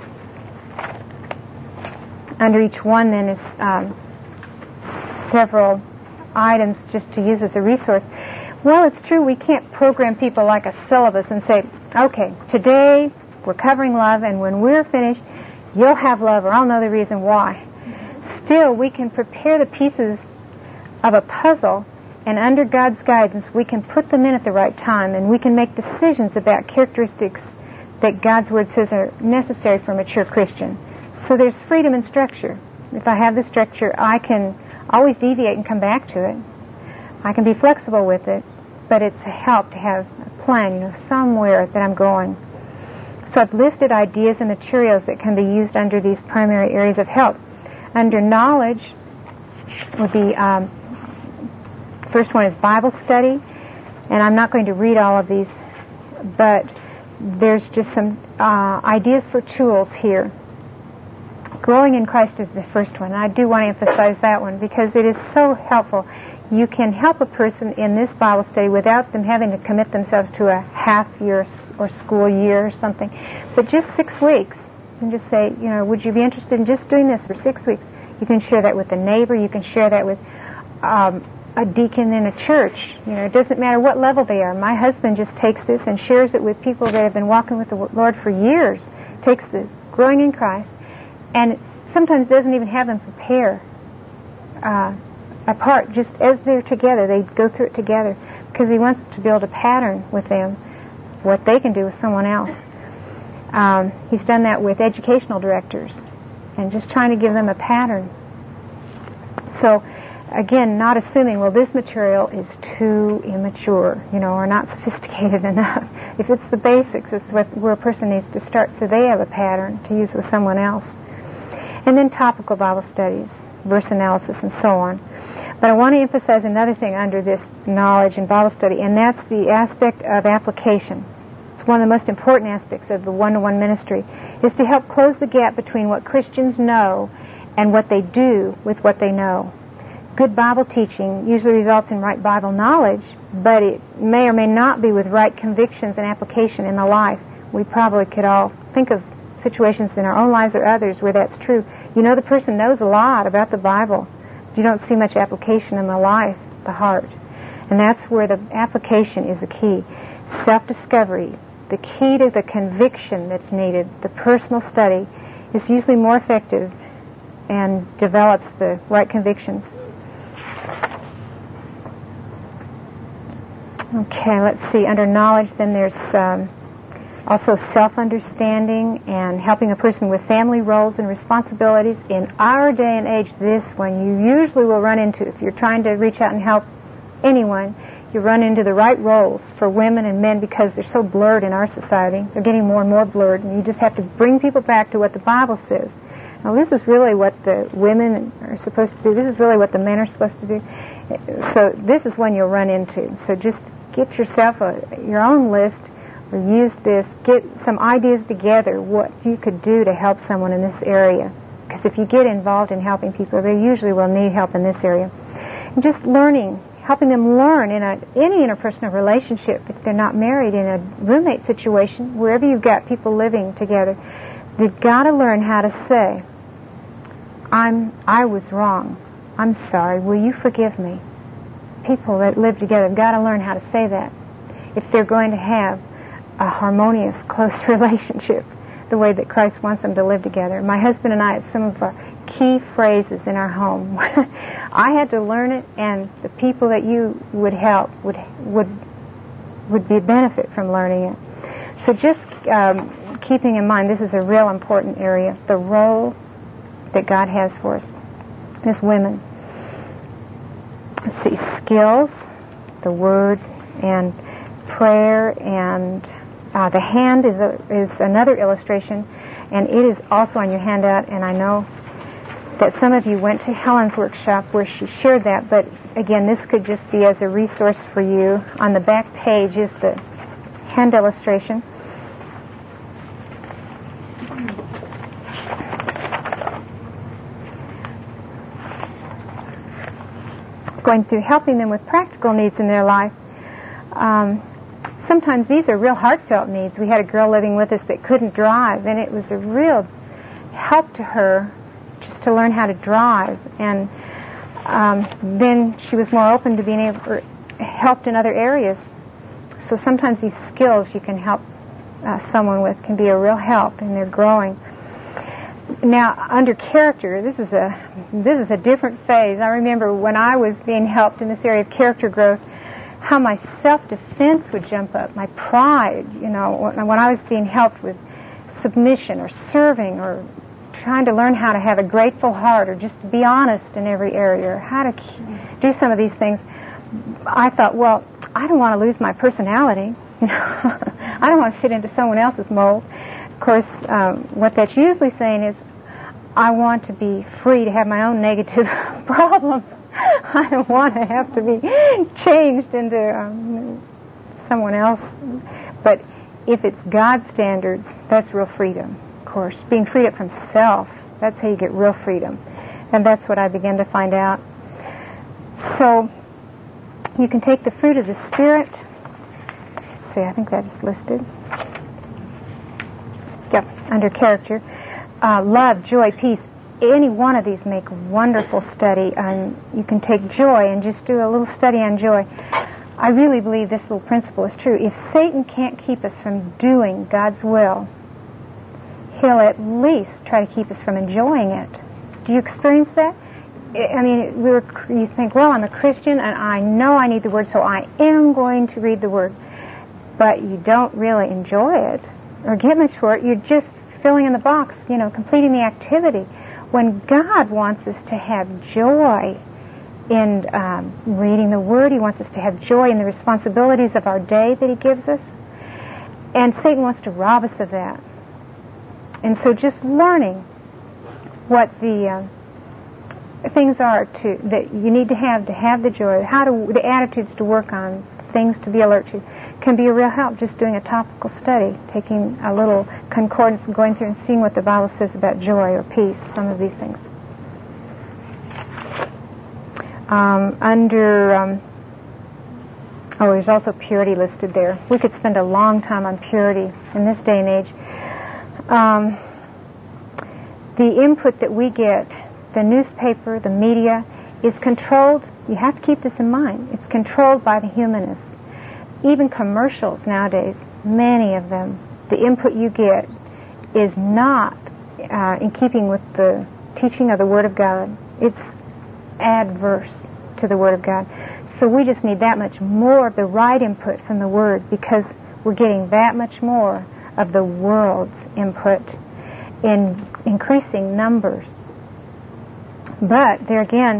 Under each one, then, is um, several items just to use as a resource. Well, it's true we can't program people like a syllabus and say, okay, today We're covering love, and when we're finished, you'll have love, or I'll know the reason why. Still, we can prepare the pieces of a puzzle, and under God's guidance, we can put them in at the right time, and we can make decisions about characteristics that God's Word says are necessary for a mature Christian. So there's freedom in structure. If I have the structure, I can always deviate and come back to it. I can be flexible with it, but it's a help to have a plan, you know, somewhere that I'm going. So I've listed ideas and materials that can be used under these primary areas of help. Under knowledge would be, um, first one is Bible study, and I'm not going to read all of these, but there's just some uh, ideas for tools here. Growing in Christ is the first one. I do want to emphasize that one because it is so helpful. You can help a person in this Bible study without them having to commit themselves to a half year or school year or something, but just six weeks. You can just say, you know, would you be interested in just doing this for six weeks? You can share that with a neighbor. You can share that with um, a deacon in a church. You know, it doesn't matter what level they are. My husband just takes this and shares it with people that have been walking with the Lord for years. Takes the growing in Christ, and sometimes doesn't even have them prepare uh, apart. Just as they're together, they go through it together because he wants to build a pattern with them, what they can do with someone else. Um, he's done that with educational directors and just trying to give them a pattern. So, again, not assuming, well, this material is too immature, you know, or not sophisticated enough. If it's the basics, it's what, where a person needs to start so they have a pattern to use with someone else. And then topical Bible studies, verse analysis, and so on. But I want to emphasize another thing under this knowledge and Bible study, and that's the aspect of application. It's one of the most important aspects of the one-to-one ministry, is to help close the gap between what Christians know and what they do with what they know. Good Bible teaching usually results in right Bible knowledge, but it may or may not be with right convictions and application in the life. We probably could all think of situations in our own lives or others where that's true. You know the person knows a lot about the Bible. You don't see much application in the life, the heart. And that's where the application is the key. Self-discovery, the key to the conviction that's needed, the personal study, is usually more effective and develops the right convictions. Okay, let's see. Under knowledge, then there's um, also self-understanding and helping a person with family roles and responsibilities. In our day and age, this one you usually will run into. If you're trying to reach out and help anyone, you run into the right roles for women and men because they're so blurred in our society. They're getting more and more blurred, and you just have to bring people back to what the Bible says. Now, this is really what the women are supposed to do. This is really what the men are supposed to do. So this is one you'll run into. So just get yourself a, your own list, or use this, get some ideas together, what you could do to help someone in this area. Because if you get involved in helping people, they usually will need help in this area. And just learning, helping them learn in a, any interpersonal relationship, if they're not married, in a roommate situation, wherever you've got people living together, they've got to learn how to say, I'm, I was wrong. I'm sorry. Will you forgive me? People that live together have got to learn how to say that if they're going to have a harmonious, close relationship, the way that Christ wants them to live together. My husband and I, it's some of our key phrases in our home. I had to learn it, and the people that you would help would would would be benefit from learning it. So just um, keeping in mind, this is a real important area, the role that God has for us as women. Let's see, skills, the Word, and prayer, and Uh, the hand is a, is another illustration, and it is also on your handout, and I know that some of you went to Helen's workshop where she shared that, but again, this could just be as a resource for you. On the back page is the hand illustration. Going through helping them with practical needs in their life. Um, Sometimes these are real heartfelt needs. We had a girl living with us that couldn't drive, and it was a real help to her just to learn how to drive. And um, then she was more open to being able to helped in other areas. So sometimes these skills you can help uh, someone with can be a real help in their growing. Now, under character, this is a this is a different phase. I remember when I was being helped in this area of character growth, how my self-defense would jump up, my pride, you know, when I was being helped with submission or serving or trying to learn how to have a grateful heart or just to be honest in every area or how to do some of these things. I thought, well, I don't want to lose my personality. You know, I don't want to fit into someone else's mold. Of course, um, what that's usually saying is, I want to be free to have my own negative problems. I don't want to have to be changed into um, someone else. But if it's God's standards, that's real freedom, of course. Being freed up from self, that's how you get real freedom. And that's what I began to find out. So, you can take the fruit of the Spirit. Let's see, I think that is listed. Yep, under character. Uh, love, joy, peace. Any one of these make wonderful study. Um, you can take joy and just do a little study on joy. I really believe this little principle is true. If Satan can't keep us from doing God's will, he'll at least try to keep us from enjoying it. Do you experience that? I mean, we were, you think, well, I'm a Christian and I know I need the Word, so I am going to read the Word. But you don't really enjoy it or get much for it. You're just filling in the box, you know, completing the activity. When God wants us to have joy in um, reading the Word, He wants us to have joy in the responsibilities of our day that He gives us. And Satan wants to rob us of that. And so just learning what the uh, things are to that you need to have to have the joy, how to the attitudes to work on, things to be alert to, can be a real help. Just doing a topical study, taking a little concordance and going through and seeing what the Bible says about joy or peace, some of these things. Um, under, um, oh, there's also purity listed there. We could spend a long time on purity in this day and age. Um, the input that we get, the newspaper, the media, is controlled. You have to keep this in mind. It's controlled by the humanists. Even commercials nowadays, many of them, the input you get is not uh, in keeping with the teaching of the Word of God. It's adverse to the Word of God. So we just need that much more of the right input from the Word, because we're getting that much more of the world's input in increasing numbers. But there again,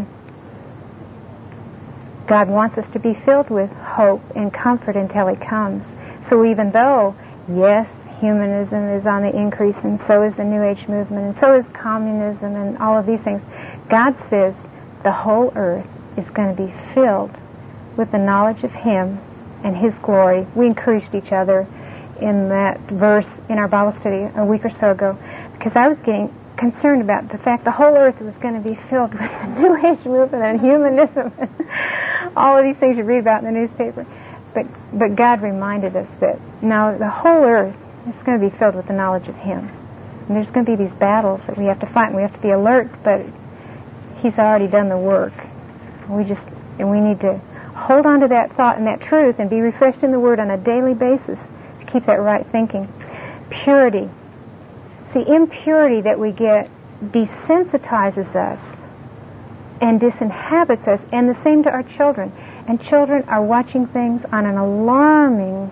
God wants us to be filled with hope and comfort until He comes. So even though, yes, humanism is on the increase, and so is the New Age movement, and so is communism and all of these things, God says the whole earth is going to be filled with the knowledge of Him and His glory. We encouraged each other in that verse in our Bible study a week or so ago, because I was getting concerned about the fact the whole earth was going to be filled with the New Age movement and humanism and all of these things you read about in the newspaper. But but God reminded us that now the whole earth is going to be filled with the knowledge of Him. And there's going to be these battles that we have to fight, and we have to be alert, but He's already done the work. We just, and we need to hold on to that thought and that truth and be refreshed in the Word on a daily basis to keep that right thinking. Purity. See, impurity that we get desensitizes us and disinhabits us, and the same to our children. And children are watching things on an alarming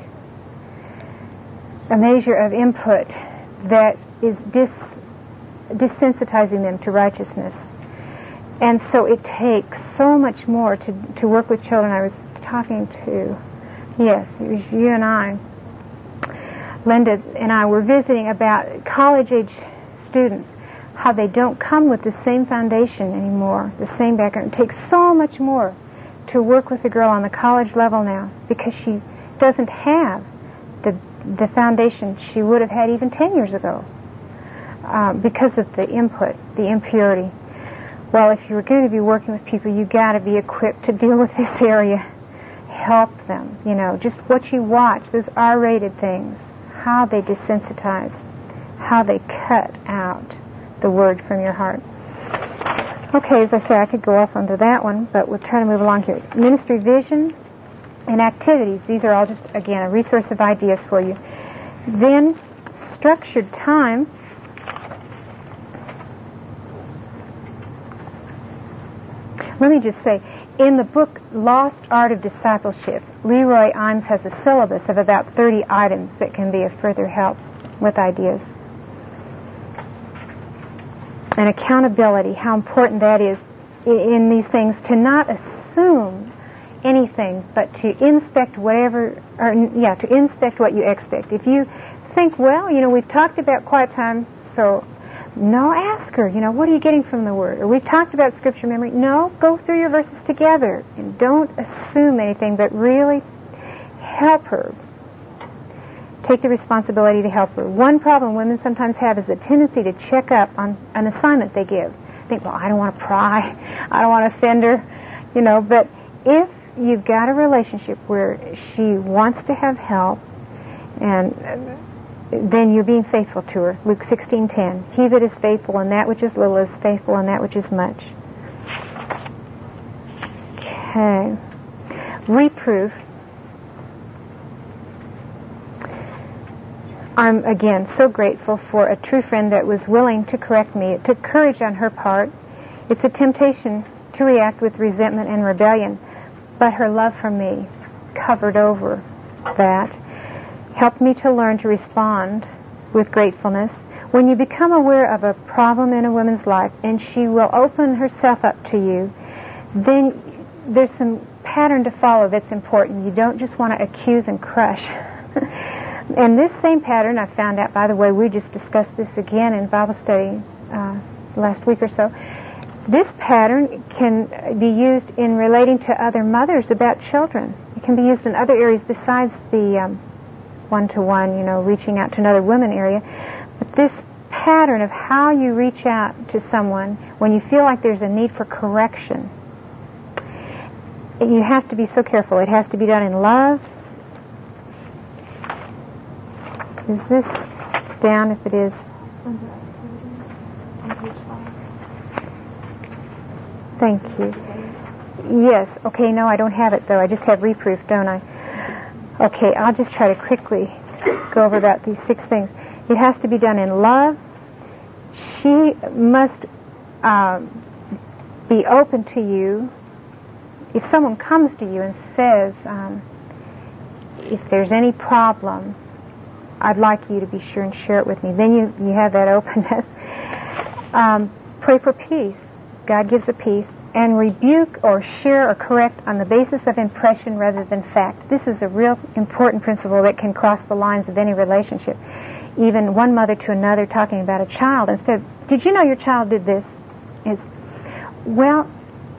a measure of input that is dis, desensitizing them to righteousness. And so it takes so much more to, to work with children. I was talking to, yes, it was you and I, Linda and I were visiting about college-age students, how they don't come with the same foundation anymore, the same background. It takes so much more to work with a girl on the college level now, because she doesn't have the the foundation she would have had even ten years ago, uh, because of the input, the impurity. Well, if you're going to be working with people, you've got to be equipped to deal with this area. Help them, you know, just what you watch, those R-rated things, how they desensitize, how they cut out the Word from your heart. Okay, as I say, I could go off onto that one, but we'll try to move along here. Ministry vision and activities. These are all just, again, a resource of ideas for you. Then, structured time. Let me just say, in the book Lost Art of Discipleship, Leroy Eims has a syllabus of about thirty items that can be of further help with ideas. And accountability, how important that is in these things, to not assume anything, but to inspect whatever, or yeah, to inspect what you expect. If you think, well, you know, we've talked about quiet time, so no, ask her, you know, what are you getting from the Word? Or we've talked about Scripture memory. No, go through your verses together. And don't assume anything, but really help her. Take the responsibility to help her. One problem women sometimes have is a tendency to check up on an assignment they give. Think, well, I don't want to pry. I don't want to offend her. You know, but if you've got a relationship where she wants to have help, and then you're being faithful to her. Luke sixteen ten. He that is faithful in that which is little is faithful in that which is much. Okay. Reproof. I'm, again, so grateful for a true friend that was willing to correct me. It took courage on her part. It's a temptation to react with resentment and rebellion, but her love for me covered over that. Helped me to learn to respond with gratefulness. When you become aware of a problem in a woman's life and she will open herself up to you, then there's some pattern to follow that's important. You don't just want to accuse and crush. And this same pattern, I found out, by the way, we just discussed this again in Bible study uh, last week or so. This pattern can be used in relating to other mothers about children. It can be used in other areas besides the um, one-to-one, you know, reaching out to another woman area. But this pattern of how you reach out to someone when you feel like there's a need for correction, you have to be so careful. It has to be done in love. Is this down? If it is. Thank you. Yes. Okay, no, I don't have it, though. I just have reproof, don't I? Okay, I'll just try to quickly go over about these six things. It has to be done in love. She must um, be open to you. If someone comes to you and says, um, if there's any problem, I'd like you to be sure and share it with me. Then you, you have that openness. Um, pray for peace. God gives a peace. And rebuke or share or correct on the basis of impression rather than fact. This is a real important principle that can cross the lines of any relationship. Even one mother to another talking about a child. Instead of, did you know your child did this? It's, well,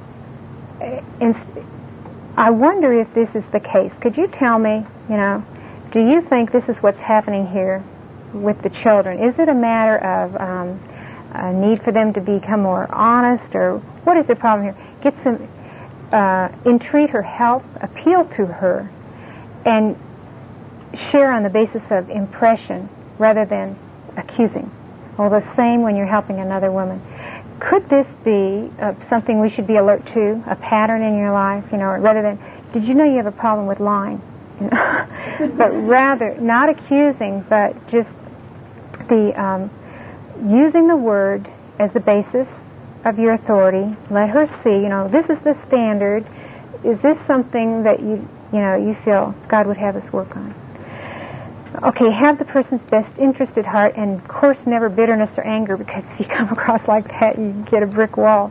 I wonder if this is the case. Could you tell me, you know, do you think this is what's happening here with the children? Is it a matter of um, a need for them to become more honest, or what is the problem here? Get some, uh, entreat her help, appeal to her, and share on the basis of impression rather than accusing. Well, the same when you're helping another woman. Could this be uh, something we should be alert to, a pattern in your life, you know, rather than, did you know you have a problem with lying? You know? But rather, not accusing, but just the um, using the word as the basis of your authority. Let her see, you know, this is the standard. Is this something that you, you know, you feel God would have us work on? Okay, have the person's best interest at heart, and of course never bitterness or anger, because if you come across like that, you get a brick wall.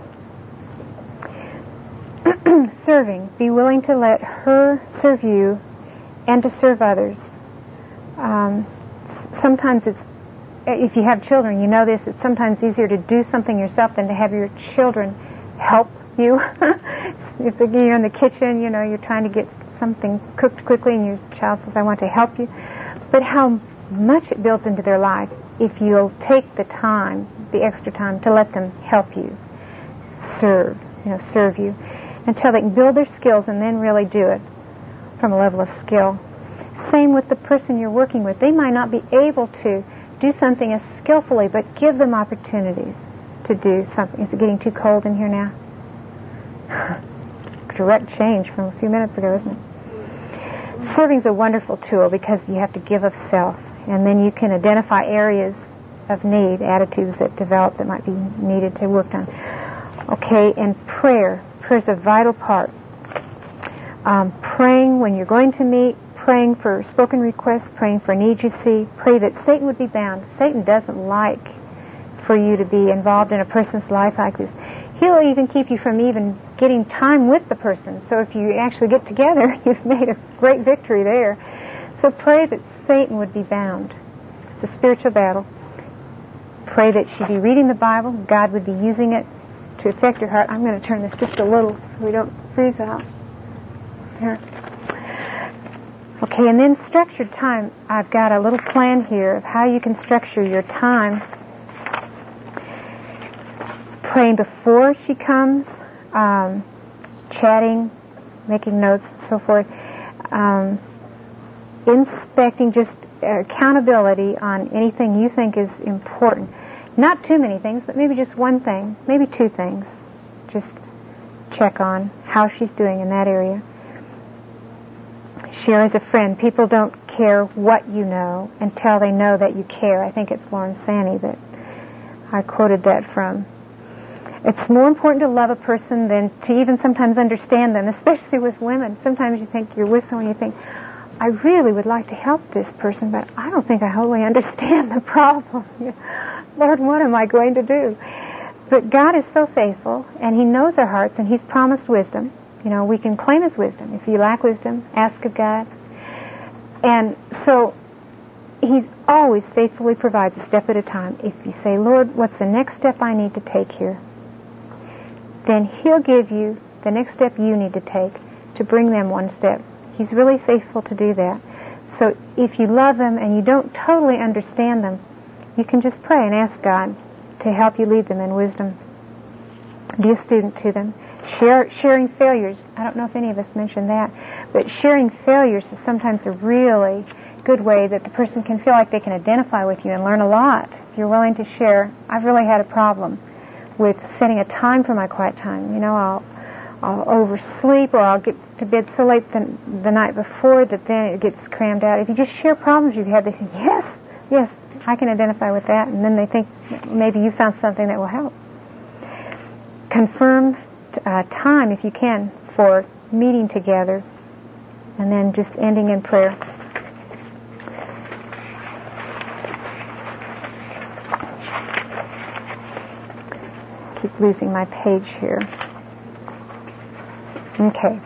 Serving. Be willing to let her serve you and to serve others. Um, sometimes it's, if you have children, you know this, it's sometimes easier to do something yourself than to have your children help you. If you're in the kitchen, you know, you're trying to get something cooked quickly and your child says, I want to help you. But how much it builds into their life if you'll take the time, the extra time, to let them help you, serve, you know, serve you, until they can build their skills and then really do it from a level of skill. Same with the person you're working with. They might not be able to do something as skillfully, but give them opportunities to do something. Is it getting too cold in here now? Direct change from a few minutes ago, isn't it? Serving is a wonderful tool because you have to give of self. And then you can identify areas of need, attitudes that develop that might be needed to work on. Okay, and prayer. Prayer is a vital part. Um, praying when you're going to meet, praying for spoken requests, praying for needs you see. Pray that Satan would be bound. Satan doesn't like for you to be involved in a person's life like this. He'll even keep you from even getting time with the person. So if you actually get together, you've made a great victory there. So pray that Satan would be bound. It's a spiritual battle. Pray that she'd be reading the Bible. God would be using it to affect your heart. I'm going to turn this just a little so we don't freeze out. Here. Okay, and then structured time. I've got a little plan here of how you can structure your time. Praying before she comes, um, chatting, making notes, and so forth. Um, inspecting, just accountability on anything you think is important. Not too many things, but maybe just one thing, maybe two things. Just check on how she's doing in that area. Share as a friend. People don't care what you know until they know that you care. I think it's Lauren Sanny that I quoted that from. It's more important to love a person than to even sometimes understand them, especially with women. Sometimes you think you're with someone, you think, I really would like to help this person, but I don't think I wholly understand the problem. Lord, what am I going to do? But God is so faithful, and He knows our hearts, and He's promised wisdom. You know, we can claim His wisdom. If you lack wisdom, ask of God. And so He always faithfully provides a step at a time. If you say, Lord, what's the next step I need to take here? Then He'll give you the next step you need to take to bring them one step. He's really faithful to do that. So if you love them and you don't totally understand them, you can just pray and ask God to help you lead them in wisdom. Be a student to them. Share, sharing failures. I don't know if any of us mentioned that, but sharing failures is sometimes a really good way that the person can feel like they can identify with you and learn a lot. If you're willing to share, I've really had a problem with setting a time for my quiet time. You know, I'll I'll oversleep, or I'll get to bed so late the, the night before that then it gets crammed out. If you just share problems you've had, they think, yes, yes, I can identify with that, and then they think maybe you found something that will help. Confirm uh, time, if you can, for meeting together, and then just ending in prayer. Keep losing my page here. Okay.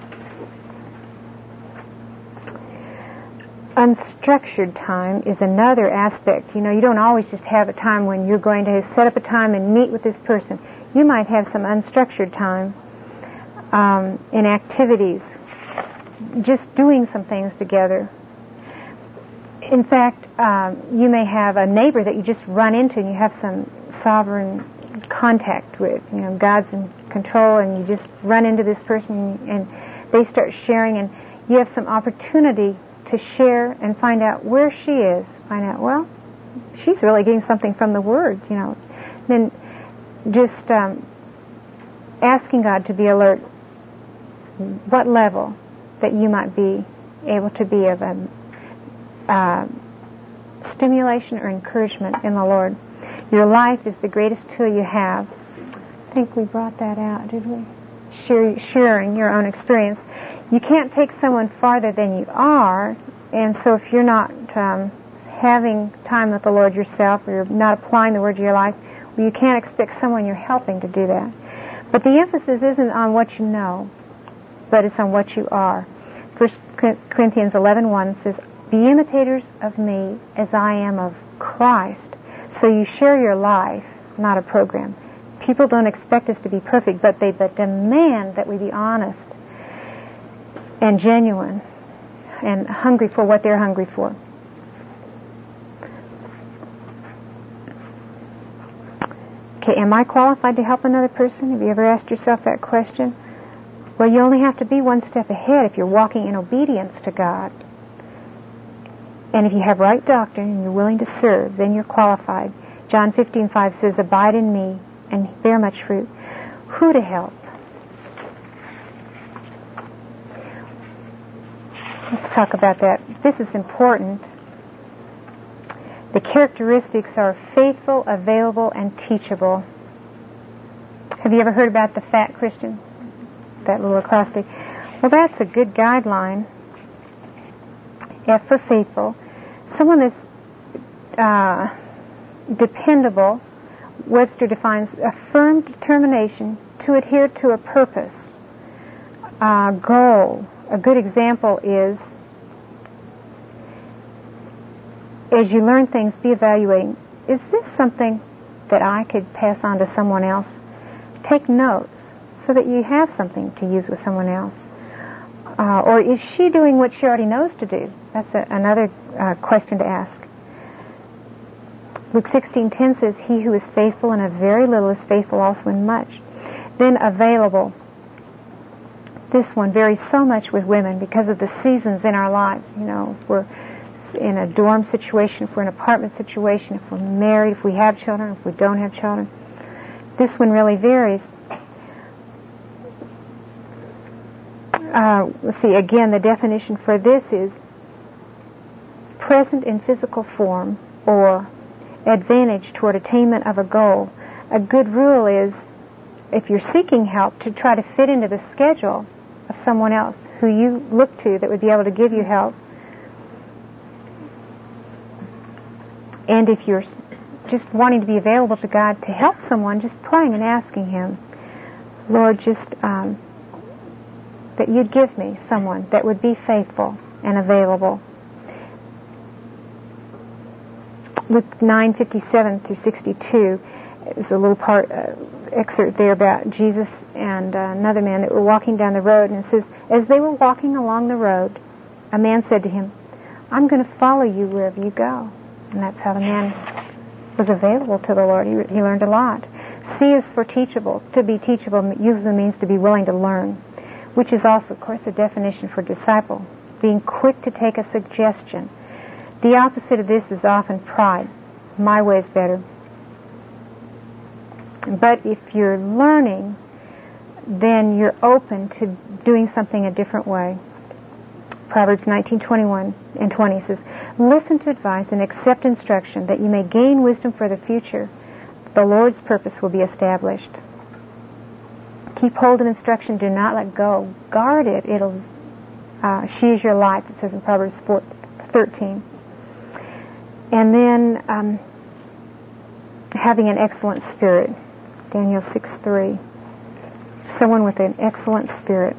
Unstructured time is another aspect. You know, you don't always just have a time when you're going to set up a time and meet with this person. You might have some unstructured time um, in activities, just doing some things together. In fact, um, you may have a neighbor that you just run into and you have some sovereign contact with. You know, God's in control, and you just run into this person and they start sharing, and you have some opportunity to share and find out where she is. Find out, well, she's really getting something from the Word, you know. Then just um, asking God to be alert what level that you might be able to be of a uh, stimulation or encouragement in the Lord. Your life is the greatest tool you have. I think we brought that out, did we? Share, sharing your own experience. You can't take someone farther than you are, and so if you're not um, having time with the Lord yourself, or you're not applying the Word to your life, well, you can't expect someone you're helping to do that. But the emphasis isn't on what you know, but it's on what you are. First Corinthians eleven one says, "Be imitators of me as I am of Christ." So you share your life, not a program. People don't expect us to be perfect, but they but demand that we be honest and genuine and hungry for what they're hungry for. Okay, am I qualified to help another person? Have you ever asked yourself that question? Well, you only have to be one step ahead if you're walking in obedience to God. And if you have right doctrine and you're willing to serve, then you're qualified. John fifteen five says, "Abide in me and bear much fruit." Who to help? Let's talk about that. This is important. The characteristics are faithful, available, and teachable. Have you ever heard about the fat Christian? That little acrostic. Well, that's a good guideline. F for faithful. Someone that's uh, dependable. Webster defines a firm determination to adhere to a purpose, a goal. A good example is, as you learn things, be evaluating. Is this something that I could pass on to someone else? Take notes so that you have something to use with someone else. Uh, or is she doing what she already knows to do? That's a, another uh, question to ask. Luke sixteen ten says, he who is faithful in a very little is faithful also in much. Then available. This one varies so much with women because of the seasons in our lives. You know, if we're in a dorm situation, if we're in an apartment situation, if we're married, if we have children, if we don't have children. This one really varies. Uh, let's see, again, the definition for this is present in physical form or advantage toward attainment of a goal. A good rule is, if you're seeking help, to try to fit into the schedule of someone else who you look to that would be able to give you help. And if you're just wanting to be available to God to help someone, just praying and asking Him, Lord, just um, that you'd give me someone that would be faithful and available. Luke nine fifty-seven through sixty-two is a little part uh, excerpt there about Jesus and uh, another man that were walking down the road, and it says, as they were walking along the road, a man said to him, I'm going to follow you wherever you go. And that's how the man was available to the Lord. He, he learned a lot. C is for teachable. To be teachable usually means to be willing to learn, which is also, of course, a definition for disciple, being quick to take a suggestion. The opposite of this is often pride. My way is better. But if you're learning, then you're open to doing something a different way. Proverbs nineteen twenty-one and twenty says, listen to advice and accept instruction that you may gain wisdom for the future. The Lord's purpose will be established. Keep hold of instruction. Do not let go. Guard it. It'll, uh, she is your life, it says in Proverbs four, thirteen. And then um, having an excellent spirit, Daniel six three. Someone with an excellent spirit.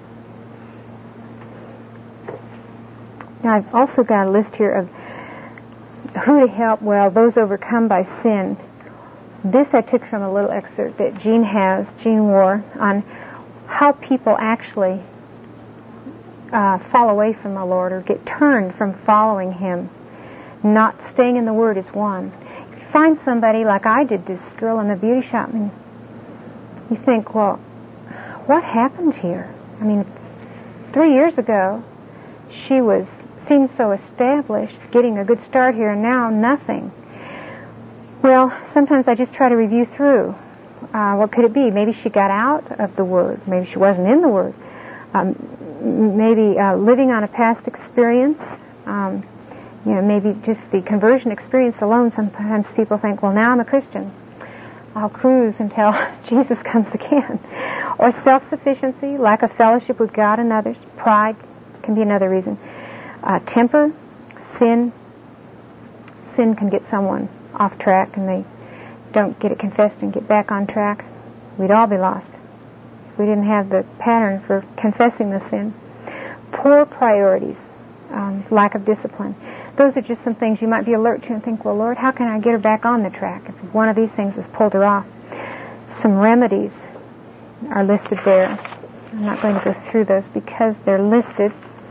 Now I've also got a list here of who to help. Well, those overcome by sin. This I took from a little excerpt that Jean has, Jean War, on how people actually uh, fall away from the Lord or get turned from following Him. Not staying in the Word is one. You find somebody like I did, this girl in the beauty shop, and you think, well, what happened here? I mean, three years ago, she was seemed so established, getting a good start here, and now nothing. Well, sometimes I just try to review through. Uh, what could it be? Maybe she got out of the Word. Maybe she wasn't in the Word. Um, maybe uh, living on a past experience. Um, you know, maybe just the conversion experience alone. Sometimes people think, well, now I'm a Christian. I'll cruise until Jesus comes again. Or self-sufficiency, lack of fellowship with God and others. Pride can be another reason. Uh, temper, sin. Sin can get someone off track, and they don't get it confessed and get back on track. We'd all be lost if we didn't have the pattern for confessing the sin. Poor priorities, um, lack of discipline. Those are just some things you might be alert to and think, well, Lord, how can I get her back on the track if one of these things has pulled her off? Some remedies are listed there. I'm not going to go through those because they're listed.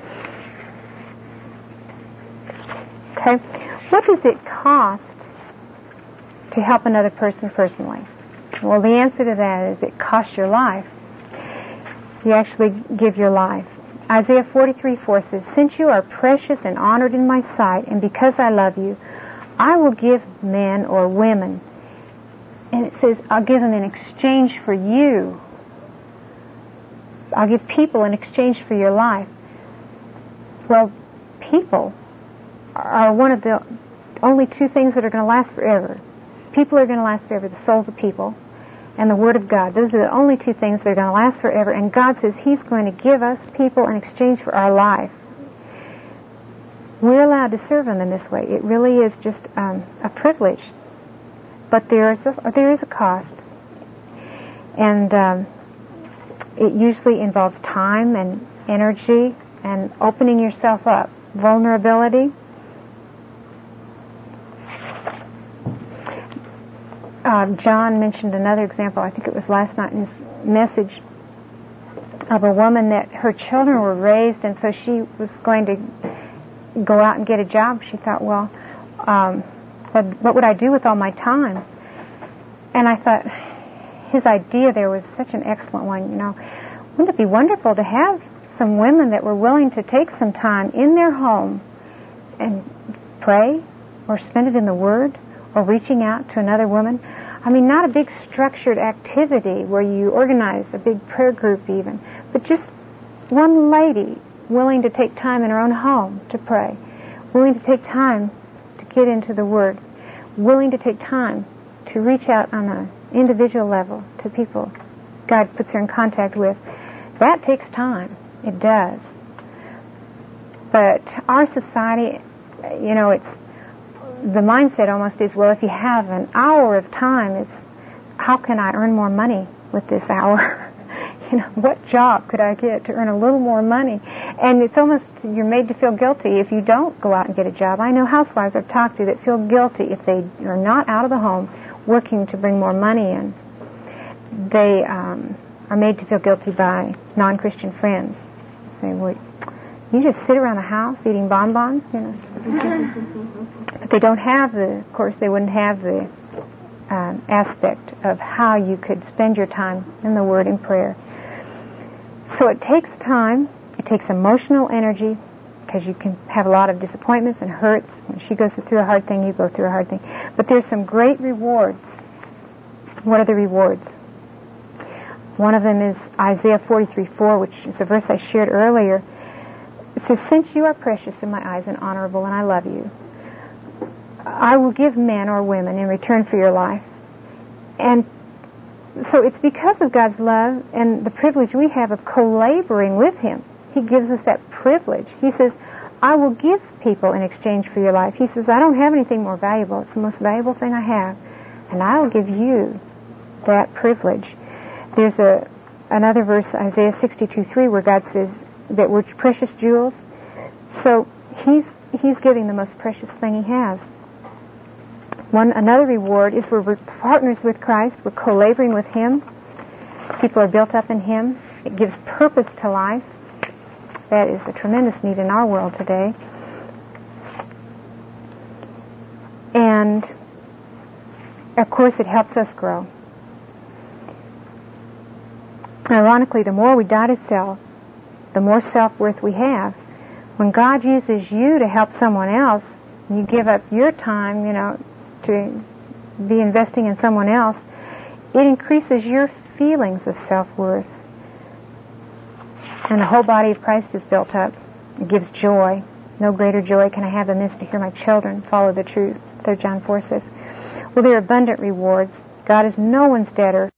Okay. What does it cost to help another person personally? Well, the answer to that is it costs your life. You actually give your life. Isaiah forty-three four says, since you are precious and honored in my sight, and because I love you, I will give men or women. And it says, I'll give them in exchange for you. I'll give people in exchange for your life. Well, people are one of the only two things that are going to last forever. People are going to last forever, the souls of people and the Word of God. Those are the only two things that are going to last forever. And God says He's going to give us people in exchange for our life. We're allowed to serve Him in this way. It really is just um, a privilege. But there is a, there is a cost. And um, it usually involves time and energy and opening yourself up. Vulnerability. Uh, John mentioned another example, I think it was last night in his message, of a woman that her children were raised, and so she was going to go out and get a job. She thought, well, um, what, what would I do with all my time? And I thought, his idea there was such an excellent one, you know. Wouldn't it be wonderful to have some women that were willing to take some time in their home and pray or spend it in the Word or reaching out to another woman? I mean, not a big structured activity where you organize a big prayer group even, but just one lady willing to take time in her own home to pray, willing to take time to get into the Word, willing to take time to reach out on an individual level to people God puts her in contact with. That takes time. It does. But our society, you know, it's the mindset almost is, well, if you have an hour of time, it's how can I earn more money with this hour? You know, what job could I get to earn a little more money? And it's almost, you're made to feel guilty if you don't go out and get a job. I know housewives I've talked to that feel guilty if they are not out of the home working to bring more money in. They um, are made to feel guilty by non-Christian friends. Say, well, you just sit around the house eating bonbons, you know. But they don't have the, of course, they wouldn't have the um, aspect of how you could spend your time in the Word and prayer. So it takes time. It takes emotional energy, because you can have a lot of disappointments and hurts. When she goes through a hard thing, you go through a hard thing. But there's some great rewards. What are the rewards? One of them is Isaiah forty-three four, which is a verse I shared earlier. It says, since you are precious in my eyes and honorable, and I love you, I will give men or women in return for your life. And so it's because of God's love and the privilege we have of co-laboring with Him. He gives us that privilege. He says, I will give people in exchange for your life. He says, I don't have anything more valuable. It's the most valuable thing I have. And I will give you that privilege. There's a another verse, Isaiah sixty-two three, where God says that we're precious jewels. So He's He's giving the most precious thing He has. One another reward is we're partners with Christ. We're co-laboring with Him. People are built up in Him. It gives purpose to life. That is a tremendous need in our world today. And, of course, it helps us grow. Ironically, the more we die to self, the more self-worth we have. When God uses you to help someone else, you give up your time, you know, to be investing in someone else, it increases your feelings of self-worth. And the whole body of Christ is built up. It gives joy. No greater joy can I have than this, to hear my children follow the truth, Third John four says. Well, there are abundant rewards. God is no one's debtor.